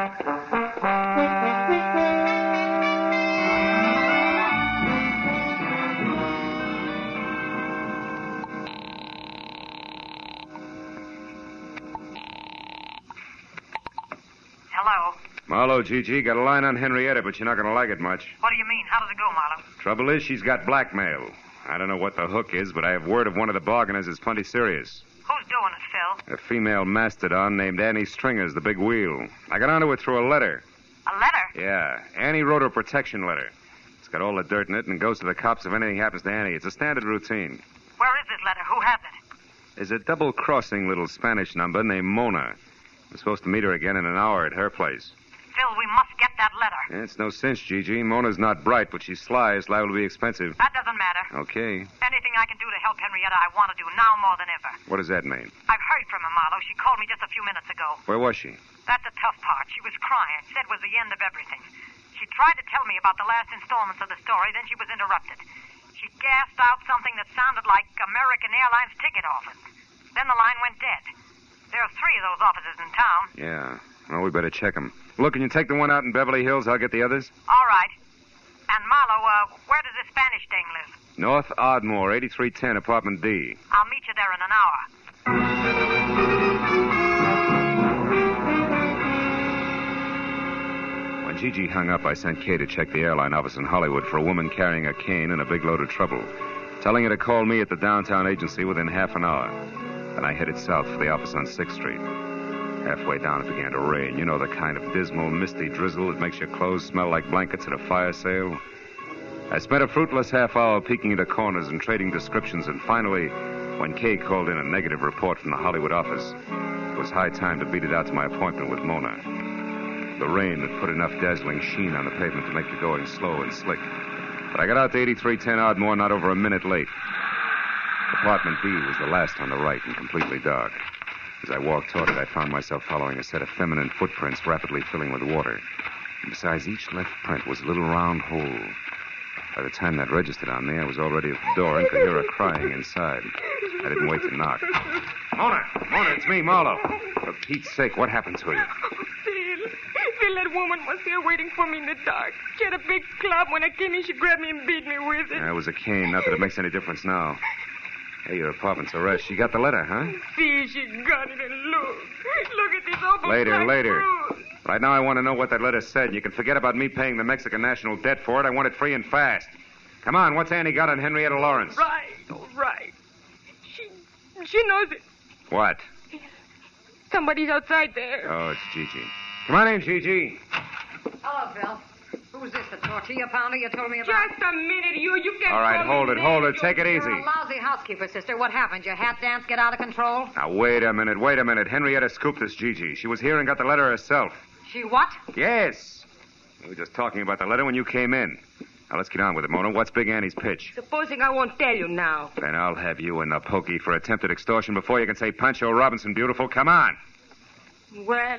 S17: Hello.
S13: Marlowe, Gigi, got a line on Henrietta, but you're not going to like it much.
S17: What do you mean? How does it go, Marlowe?
S13: Trouble is, she's got blackmail. I don't know what the hook is, but I have word of one of the bargainers is plenty serious.
S17: Who's doing it, Phil?
S13: A female mastodon named Annie Stringer's the big wheel. I got onto it through a letter.
S17: A letter?
S13: Yeah. Annie wrote her protection letter. It's got all the dirt in it and goes to the cops if anything happens to Annie. It's a standard routine.
S17: Where is this letter? Who has it?
S13: There's a double-crossing little Spanish number named Mona. I'm supposed to meet her again in an hour at her place.
S17: Phil, we must get that letter.
S13: It's no cinch, Gigi. Mona's not bright, but she's sly. It's liable to be expensive.
S17: That doesn't matter.
S13: Okay.
S17: Anything I can do to help Henrietta, I want to do now more than ever.
S13: What does that mean?
S17: I've heard from her, Marlowe. She called me just a few minutes ago.
S13: Where was she?
S17: That's the tough part. She was crying. Said it was the end of everything. She tried to tell me about the last installments of the story, then she was interrupted. She gasped out something that sounded like American Airlines ticket office. Then the line went dead. There are three of those offices in town.
S13: Yeah. Well, we better check them. Look, can you take the one out in Beverly Hills? I'll get the others.
S17: All right. And, Marlowe, uh, where does this Spanish dame live?
S13: North Ardmore, eighty-three ten, apartment D.
S17: I'll meet you there in an hour.
S13: When Gigi hung up, I sent Kay to check the airline office in Hollywood for a woman carrying a cane and a big load of trouble, telling her to call me at the downtown agency within half an hour. Then I headed south for the office on sixth street. Halfway down, it began to rain. You know, the kind of dismal, misty drizzle that makes your clothes smell like blankets at a fire sale. I spent a fruitless half hour peeking into corners and trading descriptions, and finally, when Kay called in a negative report from the Hollywood office, it was high time to beat it out to my appointment with Mona. The rain had put enough dazzling sheen on the pavement to make the going slow and slick. But I got out to eighty-three ten Ardmore not over a minute late. Apartment B was the last on the right and completely dark. As I walked toward it, I found myself following a set of feminine footprints rapidly filling with water. And besides each left print was a little round hole. By the time that registered on me, I was already at the door and could hear her crying inside. I didn't wait to knock. Mona! Mona, it's me, Marlowe. For Pete's sake, what happened to you?
S16: Phil. Phil, that woman was here waiting for me in the dark. She had a big club. When I came in, she grabbed me and beat me with it.
S13: Yeah, it was a cane. Not that it makes any difference now. Hey, your apartment's a rest. You got the letter, huh?
S16: See, she got it, and look. Look at this awful
S13: Later,
S16: black
S13: later.
S16: bruise.
S13: Right now, I want to know what that letter said. You can forget about me paying the Mexican national debt for it. I want it free and fast. Come on, what's Annie got on Henrietta Lawrence?
S16: Right, all right. She, she knows it.
S13: What?
S16: Somebody's outside there.
S13: Oh, it's Gigi. Come on in, Gigi.
S14: Hello, Phil. Who's this, the tortilla pounder you told me about?
S16: Just a minute, you. You can't
S13: All right,
S16: call
S13: hold
S16: me
S13: it,
S16: that.
S13: hold it. Take it easy.
S14: You're a lousy housekeeper, sister. What happened? Your hat dance get out of control?
S13: Now, wait a minute, wait a minute. Henrietta scooped this Gigi. She was here and got the letter herself.
S14: She what?
S13: Yes. We were just talking about the letter when you came in. Now, let's get on with it, Mona. What's Big Annie's pitch?
S16: Supposing I won't tell you now.
S13: Then I'll have you in the pokey for attempted extortion before you can say Pancho Robinson beautiful. Come on.
S16: Well,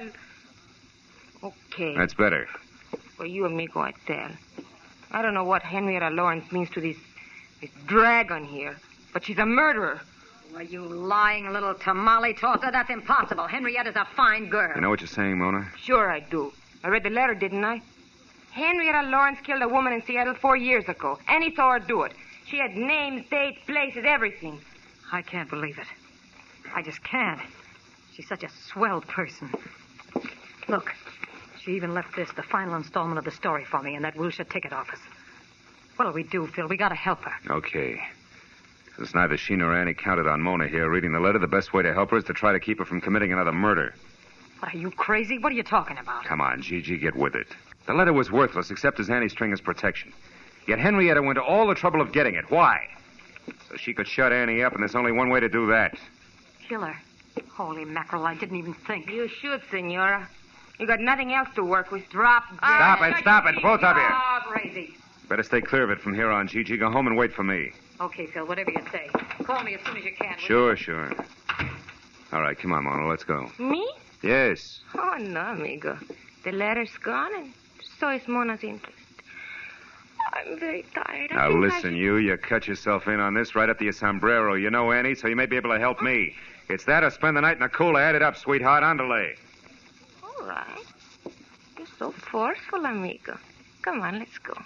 S16: okay.
S13: That's better.
S16: Well, you and me go and tell. I don't know what Henrietta Lawrence means to this, this dragon here, but she's a murderer.
S14: Well, you lying little tamale tosser. That's impossible. Henrietta's a fine girl.
S13: You know what you're saying, Mona?
S16: Sure I do. I read the letter, didn't I? Henrietta Lawrence killed a woman in Seattle four years ago. Annie saw her do it. She had names, dates, places, everything.
S14: I can't believe it. I just can't. She's such a swell person. Look, she even left this, the final installment of the story, for me in that Wilshire ticket office. What'll we do, Phil? We gotta help her.
S13: Okay. Since neither she nor Annie counted on Mona here reading the letter, the best way to help her is to try to keep her from committing another murder.
S14: What, are you crazy? What are you talking about?
S13: Come on, Gigi, get with it. The letter was worthless except as Annie Stringer's protection. Yet Henrietta went to all the trouble of getting it. Why? So she could shut Annie up, and there's only one way to do that.
S14: Kill her. Holy mackerel, I didn't even think.
S16: You should, Senora. You got nothing else to work with. Drop dead.
S13: Stop it, stop it, both of you.
S14: Oh, crazy.
S13: Better stay clear of it from here on, Gigi. Go home and wait for me.
S14: Okay, Phil, whatever you say. Call me as soon as you can.
S13: Sure, sure. All right, come on, Mona, let's go.
S16: Me?
S13: Yes.
S16: Oh, no, amigo. The letter's gone, and so is Mona's interest. I'm very tired. I
S13: Now,
S16: think I
S13: listen,
S16: should-
S13: you. You cut yourself in on this right up to your sombrero. You know, Annie, so you may be able to help me. It's that or spend the night in a cooler. Add it up, sweetheart. Andale.
S16: All right. You're so forceful, amigo. Come on, let's go.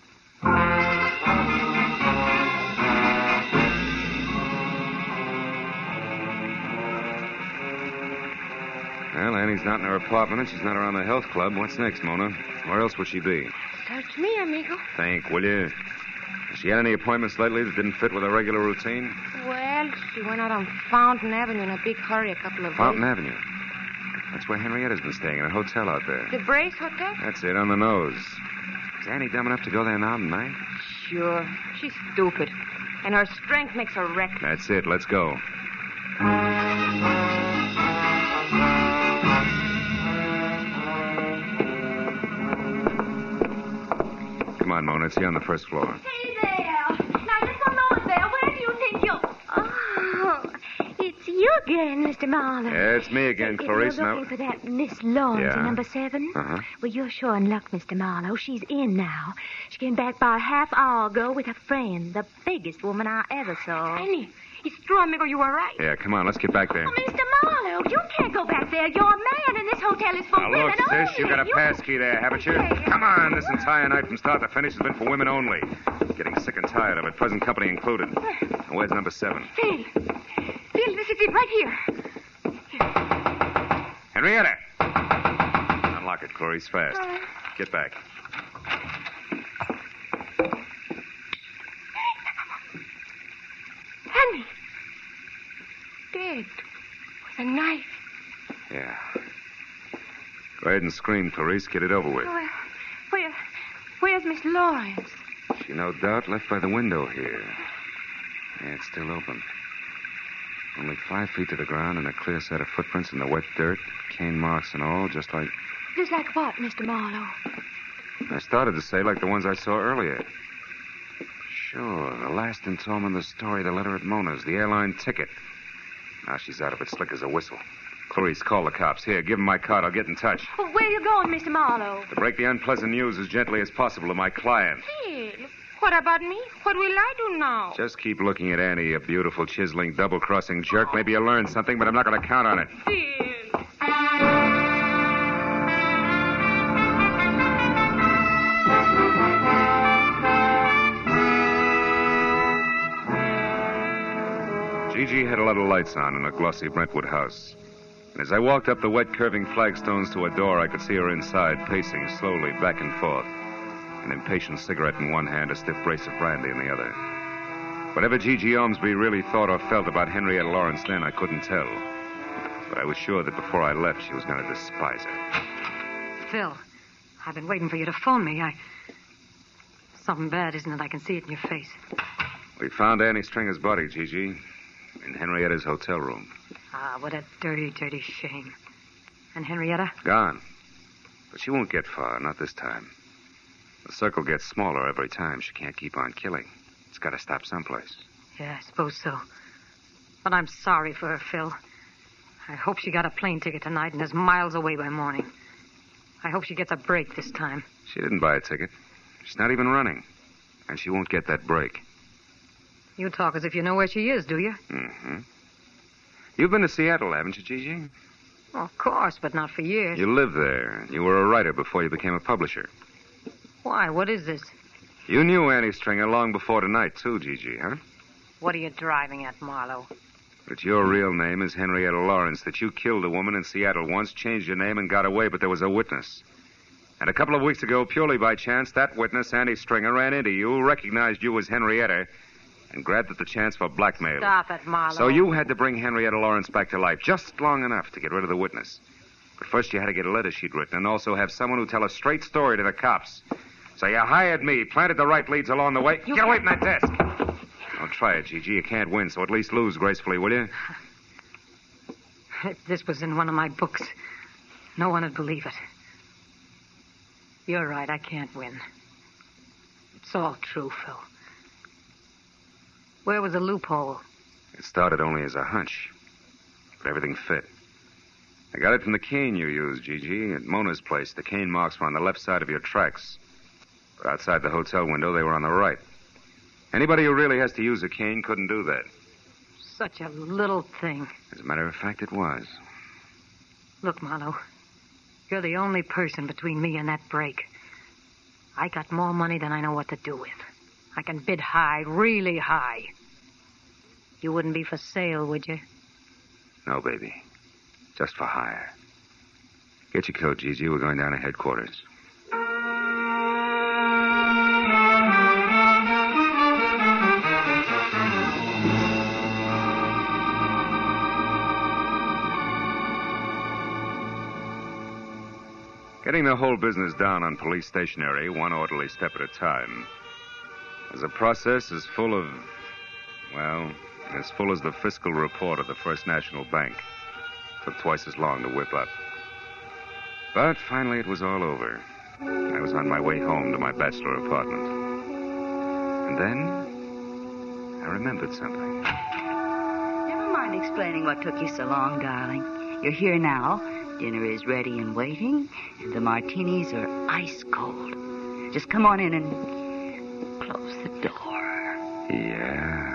S13: Well, Annie's not in her apartment, and she's not around the health club. What's next, Mona? Where else would she be?
S16: Search me, amigo.
S13: Think, will you? Has she had any appointments lately that didn't fit with her regular routine?
S16: Well, she went out on Fountain Avenue in a big hurry a couple of
S13: Fountain
S16: days.
S13: Avenue. That's where Henrietta's been staying, in a hotel out there.
S16: The Brace Hotel?
S13: That's it, on the nose. Is Annie dumb enough to go there now tonight?
S16: Sure. She's stupid. And her strength makes her reckless.
S13: That's it. Let's go. Come on, Mona. It's here on the first floor.
S15: Hey there. Now, just one moment there. Where do you think you'll... Oh, it's you again, Mister Marlowe.
S13: Yeah, it's me again, Clarice.
S15: You're
S13: Now,
S15: looking for that Miss Lawrence
S13: Yeah.
S15: in number seven?
S13: Uh-huh.
S15: Well, you're sure in luck, Mister Marlowe. She's in now. She came back about a half hour ago with a friend, the biggest woman I ever saw.
S16: Annie, it's true, amigo. You were right.
S13: yeah, come on. Let's get back there.
S15: Oh, Mister Marlowe, you can't go back there. You're a man, and this hotel is for
S13: Now,
S15: women
S13: look,
S15: only.
S13: sis, you got a
S15: You-
S13: pass key there, haven't you? Come on. This entire night from start to finish has been for women only. Getting sick and tired of it, present company included. Now, where's number seven?
S16: Phil. Phil, this is it right here.
S13: Henrietta! Unlock it, Clarice, fast. Get back.
S16: Henry. Dead. With a knife.
S13: Yeah. Go ahead and scream, Clarice. Get it over with.
S16: Where, where, where's Miss Lawrence?
S13: She no doubt left by the window here. Yeah, it's still open. Only five feet to the ground and a clear set of footprints in the wet dirt, cane marks and all, just like...
S15: Just like what, Mister Marlowe?
S13: I started to say like the ones I saw earlier. Sure, the last installment of the story, the letter at Mona's, the airline ticket. Now she's out of it slick as a whistle. Clarice, call the cops. Here, give them my card. I'll get in touch.
S15: Well, where are you going, Mister Marlowe?
S13: To break the unpleasant news as gently as possible to my client.
S16: Phil, What about me? What will I do now?
S13: Just keep looking at Annie, a beautiful, chiseling, double-crossing jerk. Maybe you'll learn something, but I'm not going to count on it.
S16: Phil.
S13: Gigi had a lot of lights on in a glossy Brentwood house. And as I walked up the wet, curving flagstones to a door, I could see her inside, pacing slowly back and forth, an impatient cigarette in one hand, a stiff brace of brandy in the other. Whatever Gigi Ormsby really thought or felt about Henrietta Lawrence then, I couldn't tell. But I was sure that before I left, she was going to despise her.
S14: Phil, I've been waiting for you to phone me. I... Something bad, isn't it? I can see it in your face.
S13: We found Annie Stringer's body, Gigi, in Henrietta's hotel room.
S14: Ah, what a dirty, dirty shame. And Henrietta?
S13: Gone. But she won't get far, not this time. The circle gets smaller every time. She can't keep on killing. It's got to stop someplace.
S14: Yeah, I suppose so. But I'm sorry for her, Phil. I hope she got a plane ticket tonight and is miles away by morning. I hope she gets a break this time.
S13: She didn't buy a ticket. She's not even running. And she won't get that break.
S14: You talk as if you know where she is, do you?
S13: Mm-hmm. You've been to Seattle, haven't you, Gigi?
S14: Well, of course, but not for years.
S13: You lived there. You were a writer before you became a publisher.
S14: Why? What is this?
S13: You knew Annie Stringer long before tonight, too, Gigi, huh?
S14: What are you driving at, Marlowe?
S13: That your real name is Henrietta Lawrence, that you killed a woman in Seattle once, changed your name, and got away, but there was a witness. And a couple of weeks ago, purely by chance, that witness, Annie Stringer, ran into you, recognized you as Henrietta, and grabbed at the chance for blackmail.
S14: Stop it, Marlowe.
S13: So you had to bring Henrietta Lawrence back to life, just long enough to get rid of the witness. But first you had to get a letter she'd written, and also have someone who tell a straight story to the cops. So you hired me, planted the right leads along the way.
S14: You
S13: Get away from that desk. Don't try it, Gigi. You can't win, so at least lose gracefully, will you?
S14: If this was in one of my books, no one would believe it. You're right, I can't win. It's all true, Phil. Where was the loophole?
S13: It started only as a hunch, but everything fit. I got it from the cane you used, Gigi, at Mona's place. The cane marks were on the left side of your tracks. But outside the hotel window, they were on the right. Anybody who really has to use a cane couldn't do that.
S14: Such a little thing.
S13: As a matter of fact, it was.
S14: Look, Marlowe, you're the only person between me and that break. I got more money than I know what to do with. I can bid high, really high. You wouldn't be for sale, would you?
S13: No, baby. Just for hire. Get your coat, Gigi. We're going down to headquarters. Getting the whole business down on police stationery, one orderly step at a time, is a process as full of, well, as full as the fiscal report of the First National Bank. Took twice as long to whip up. But finally it was all over. I was on my way home to my bachelor apartment. And then I remembered something.
S18: Never mind explaining what took you so long, darling. You're here now. Dinner is ready and waiting, and the martinis are ice cold. Just come on in and close the door.
S13: Yeah.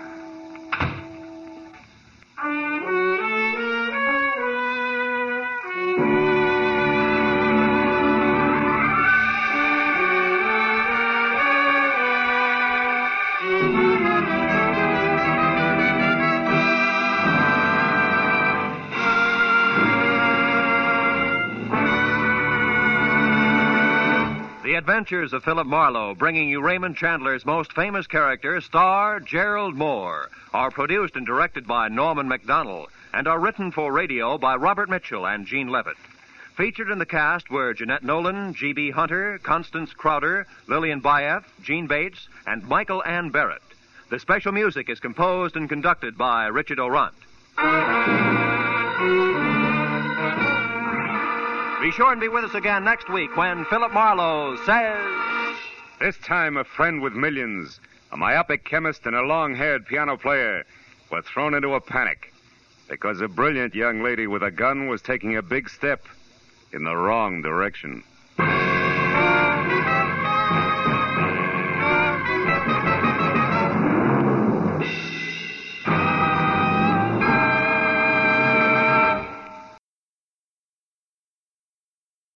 S3: The Adventures of Philip Marlowe, bringing you Raymond Chandler's most famous character, star Gerald Moore, are produced and directed by Norman Macdonnell and are written for radio by Robert Mitchell and Gene Levitt. Featured in the cast were Jeanette Nolan, G B. Hunter, Constance Crowder, Lillian Bayef, Gene Bates, and Michael Ann Barrett. The special music is composed and conducted by Richard Orant. Be sure and be with us again next week when Philip Marlowe says...
S13: This time a friend with millions, a myopic chemist and a long-haired piano player were thrown into a panic because a brilliant young lady with a gun was taking a big step in the wrong direction.